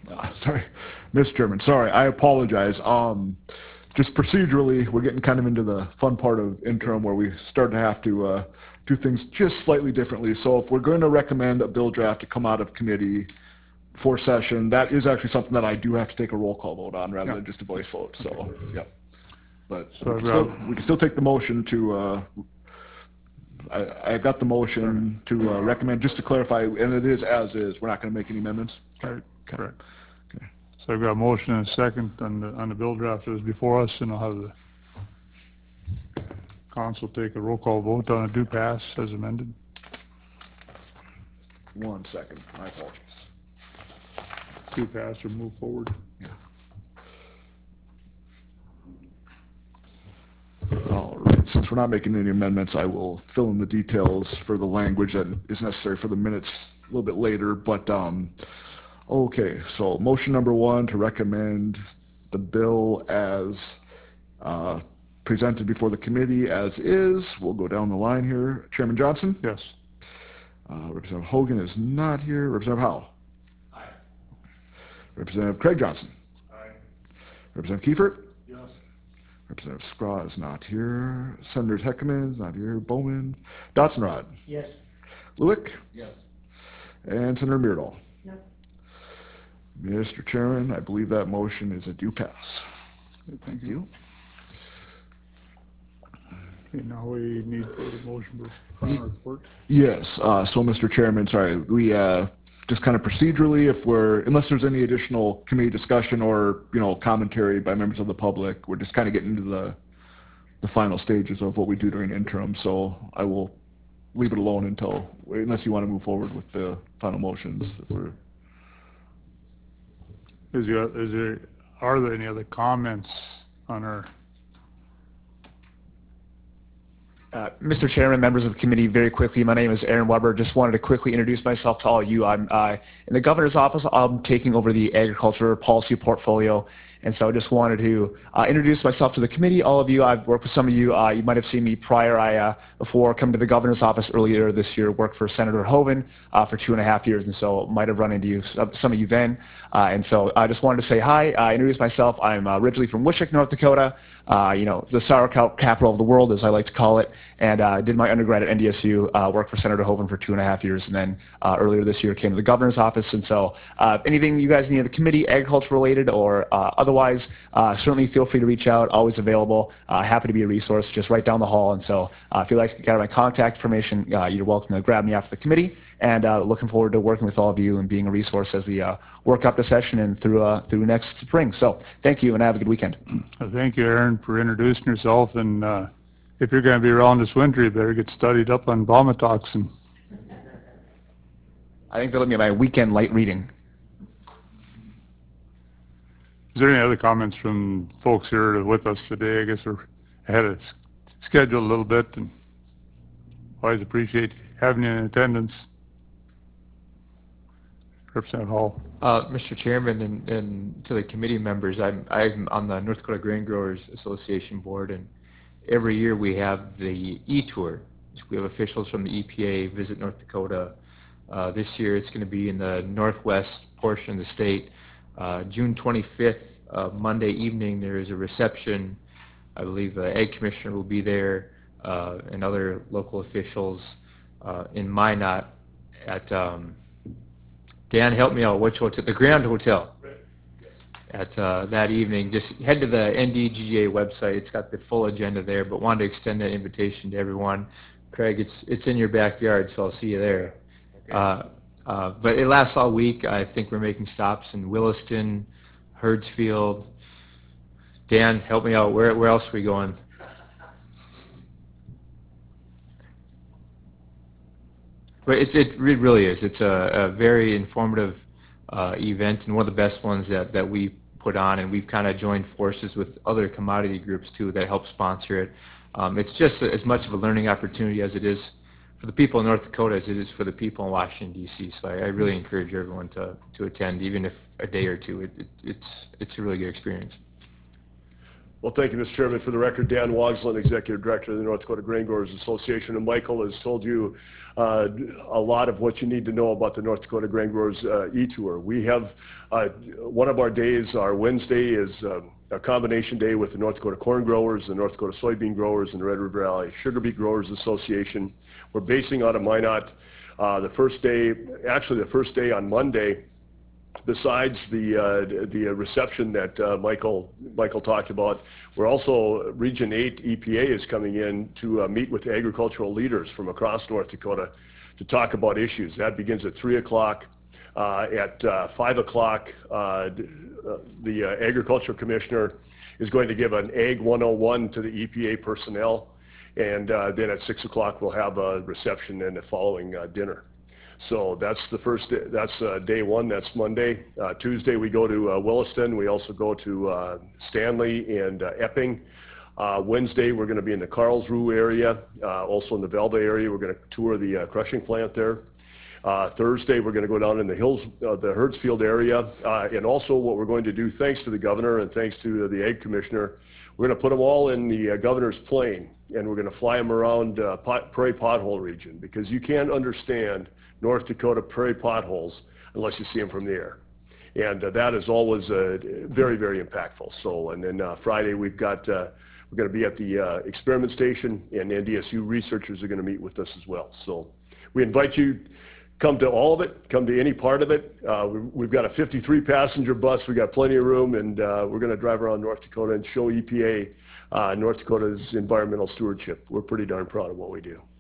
Uh, sorry, Mister Chairman, sorry, I apologize. Um, just procedurally, we're getting kind of into the fun part of interim where we start to have to uh, do things just slightly differently. So if we're going to recommend a bill draft to come out of committee for session, that is actually something that I do have to take a roll call vote on rather Yeah. than just a voice vote. So, yeah. But So we, can I've still, got- we can still take the motion to, uh, I, I got the motion to uh, recommend, just to clarify, and it is as is. We're not going to make any amendments. Right, correct. So I've got a motion and a second on the, on the bill draft that was before us, and I'll have the council take a roll call vote on a do pass as amended. One second. My apologies. Do pass or move forward. All right, since we're not making any amendments, I will fill in the details for the language that is necessary for the minutes a little bit later, but, um, okay, so motion number one to recommend the bill as, uh, presented before the committee as is. We'll go down the line here. Chairman Johnson? Yes. Uh, Representative Hogan is not here. Representative Howell? Aye. Representative Craig Johnson? Aye. Representative Kiefert? Representative Scraw is not here. Senator Heckman is not here. Bowman. Dotson-Rod. Yes. Lewick. Yes. And Senator Myrdal. Yes. Mister Chairman, I believe that motion is a due pass. Thank you. Okay, now we need a motion for final report. Yes, uh, so Mister Chairman, sorry, we, uh, just kind of procedurally, if we're, unless there's any additional committee discussion or, you know, commentary by members of the public, we're just kind of getting into the, the final stages of what we do during interim, so I will leave it alone until, unless you want to move forward with the final motions. If we're, Is there, is there, are there any other comments on our, Uh, Mister Chairman, members of the committee, very quickly, my name is Aaron Weber. Just wanted to quickly introduce myself to all of you. I'm uh, in the governor's office. I'm taking over the agriculture policy portfolio, and so I just wanted to uh, introduce myself to the committee. All of you, I've worked with some of you. Uh, you might have seen me prior. I, uh, before coming to the governor's office earlier this year, worked for Senator Hoeven uh, for two and a half years, and so might have run into you, some of you then. Uh, and so I just wanted to say hi, uh, introduce myself. I'm uh, originally from Wishick, North Dakota. Uh, you know, the sauerkraut capital of the world, as I like to call it, and uh, did my undergrad at N D S U, uh, worked for Senator Hoeven for two and a half years, and then uh, earlier this year came to the governor's office. And so uh, anything you guys need in the committee, agriculture related or uh, otherwise, uh, certainly feel free to reach out, always available. Uh, happy to be a resource, just right down the hall. And so uh, if you'd like to get my contact information, uh, you're welcome to grab me after the committee. And uh, looking forward to working with all of you and being a resource as we uh, work up the session and through uh, through next spring. So thank you and have a good weekend. uh, thank you, Aaron, for introducing yourself, and uh, if you're going to be around this winter, you better get studied up on vomitoxin. I think that'll be my weekend light reading. Is there any other comments from folks here with us today? I guess we're ahead of s- schedule a little bit, and always appreciate having you in attendance. Representative Hall. Uh, Mister Chairman and, and to the committee members, I'm, I'm on the North Dakota Grain Growers Association board, and every year we have the e-tour. We have officials from the E P A visit North Dakota. Uh, this year it's going to be in the northwest portion of the state. Uh, June twenty-fifth, uh, Monday evening, there is a reception. I believe the Ag Commissioner will be there uh, and other local officials uh, in Minot at um, Dan, help me out. Which hotel? The Grand Hotel. At uh, that evening, just head to the N D G G A website. It's got the full agenda there. But wanted to extend that invitation to everyone. Craig, it's it's in your backyard, so I'll see you there. Uh, uh, but it lasts all week. I think we're making stops in Williston, Herdsfield. Dan, help me out. Where where else are we going? But it's, it really is. It's a, a very informative uh, event and one of the best ones that, that we put on, and we've kind of joined forces with other commodity groups too that help sponsor it. Um, it's just as much of a learning opportunity as it is for the people in North Dakota as it is for the people in Washington, D C So I, I really encourage everyone to, to attend, even if a day or two. It, it, it's, it's a really good experience. Well, thank you, Mister Chairman. For the record, Dan Wogslin, Executive Director of the North Dakota Grain Growers Association, and Michael has told you uh, a lot of what you need to know about the North Dakota Grain Growers uh, e-tour. We have uh, one of our days, our Wednesday is um, a combination day with the North Dakota Corn Growers, the North Dakota Soybean Growers, and the Red River Valley Sugar Beet Growers Association. We're basing out of Minot. Uh, the first day, actually the first day on Monday, besides the uh, the reception that uh, Michael Michael talked about, we're also Region eight E P A is coming in to uh, meet with agricultural leaders from across North Dakota to talk about issues. That begins at three o'clock. Uh, at uh, five o'clock, uh, the uh, Agriculture Commissioner is going to give an Ag one oh one to the E P A personnel, and uh, then at six o'clock we'll have a reception and a following uh, dinner. So that's the first day, that's uh, day one, that's Monday. Uh, Tuesday we go to uh, Williston, we also go to uh, Stanley and uh, Epping. Uh, Wednesday we're going to be in the Carlsruhe area, uh, also in the Velva area. We're going to tour the uh, crushing plant there. Uh, Thursday we're going to go down in the hills, uh, the Hertzfield area, uh, and also what we're going to do, thanks to the governor and thanks to the Ag Commissioner, we're going to put them all in the uh, governor's plane, and we're going to fly them around uh, pot, prairie pothole region, because you can't understand North Dakota prairie potholes unless you see them from the air. And uh, that is always uh, very, very impactful. So, and then uh, Friday we've got, uh, we're going to be at the uh, experiment station, and N D S U researchers are going to meet with us as well. So we invite you, come to all of it, come to any part of it. Uh, we, we've got a fifty-three passenger bus, we've got plenty of room, and uh, we're going to drive around North Dakota and show E P A uh, North Dakota's environmental stewardship. We're pretty darn proud of what we do.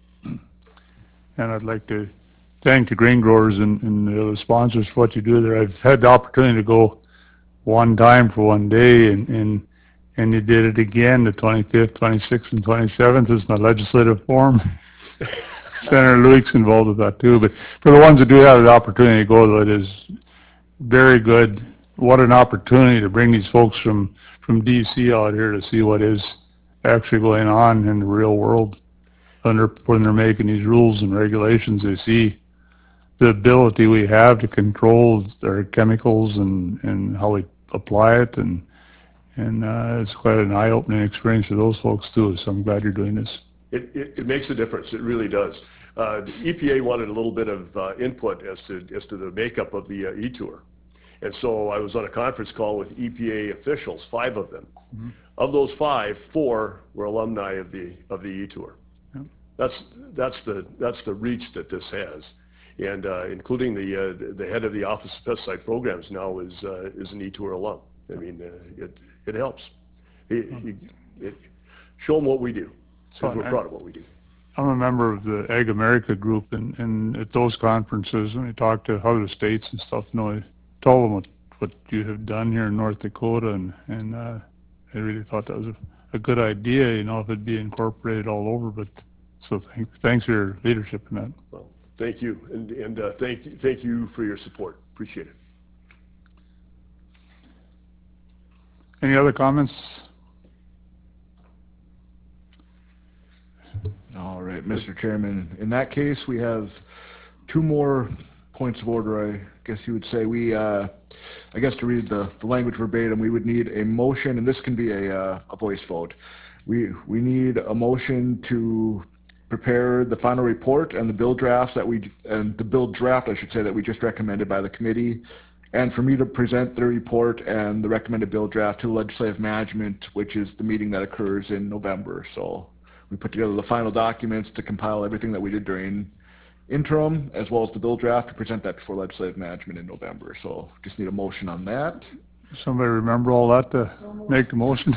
And I'd like to thank the grain growers and, and the other sponsors for what you do there. I've had the opportunity to go one time for one day, and and, and you did it again the twenty-fifth, twenty-sixth, and twenty-seventh as my legislative forum. Senator Luik's involved with that too. But for the ones that do have the opportunity to go, that is very good. What an opportunity to bring these folks from, from D C out here to see what is actually going on in the real world. Under, when they're making these rules and regulations, they see the ability we have to control their chemicals and, and how we apply it, and and uh, it's quite an eye-opening experience for those folks too. So I'm glad you're doing this. It, it, it makes a difference. It really does. Uh, the E P A wanted a little bit of uh, input as to as to the makeup of the uh, e-tour, and so I was on a conference call with E P A officials, five of them. Mm-hmm. Of those five, four were alumni of the of the e-tour. Yep. That's that's the that's the reach that this has, and uh, including the uh, the head of the Office of Pesticide Programs now is uh, is an e-tour alum. I mean, uh, it it helps. It, it, it, show them what we do. Because we're proud of what we do. I'm a member of the Ag America group, and, and at those conferences, when we talk to other states and stuff, you know, I tell them what, what you have done here in North Dakota, and, and uh, I really thought that was a, a good idea, you know, if it'd be incorporated all over. But so thank, thanks for your leadership in that. Well, thank you, and, and uh, thank, thank you for your support. Appreciate it. Any other comments? All right, Mister Chairman. In that case, we have two more points of order, I guess you would say. We, uh, I guess to read the, the language verbatim, we would need a motion, and this can be a, uh, a voice vote. We, we need a motion to prepare the final report and the bill drafts that we, and the bill draft, I should say, that we just recommended by the committee, and for me to present the report and the recommended bill draft to legislative management, which is the meeting that occurs in November. So we put together the final documents to compile everything that we did during interim, as well as the bill draft, to present that before legislative management in November. So just need a motion on that. Somebody remember all that to make the motion?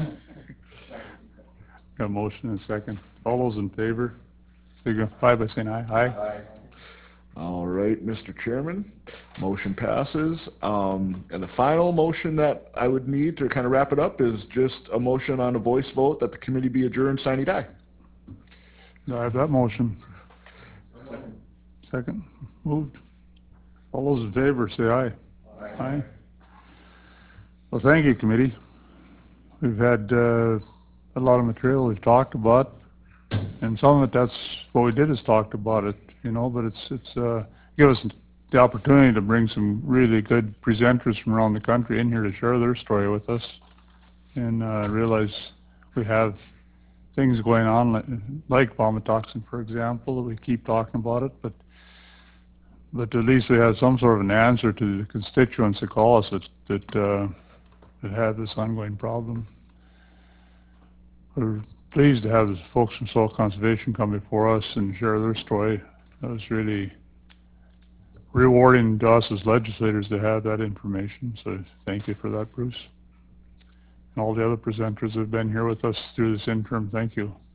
Got a motion and a second. All those in favor, signify by saying aye. Aye. Aye. All right, Mister Chairman, motion passes. Um, and the final motion that I would need to kind of wrap it up is just a motion on a voice vote that the committee be adjourned, sine die. Do I have that motion? Second. Second. Moved. All those in favor say aye. Aye. Aye. Well, thank you, committee. We've had uh, a lot of material we've talked about, and some of it, that's what we did is talked about it, you know, but it's, it's uh, give us the opportunity to bring some really good presenters from around the country in here to share their story with us. and uh, realize we have things going on like, like vomitoxin, for example. We keep talking about it, but but at least we have some sort of an answer to the constituents that call us that that, uh, that have this ongoing problem. We're pleased to have the folks from Soil Conservation come before us and share their story. That was really rewarding to us as legislators to have that information, so thank you for that, Bruce. And all the other presenters who have been here with us through this interim, thank you.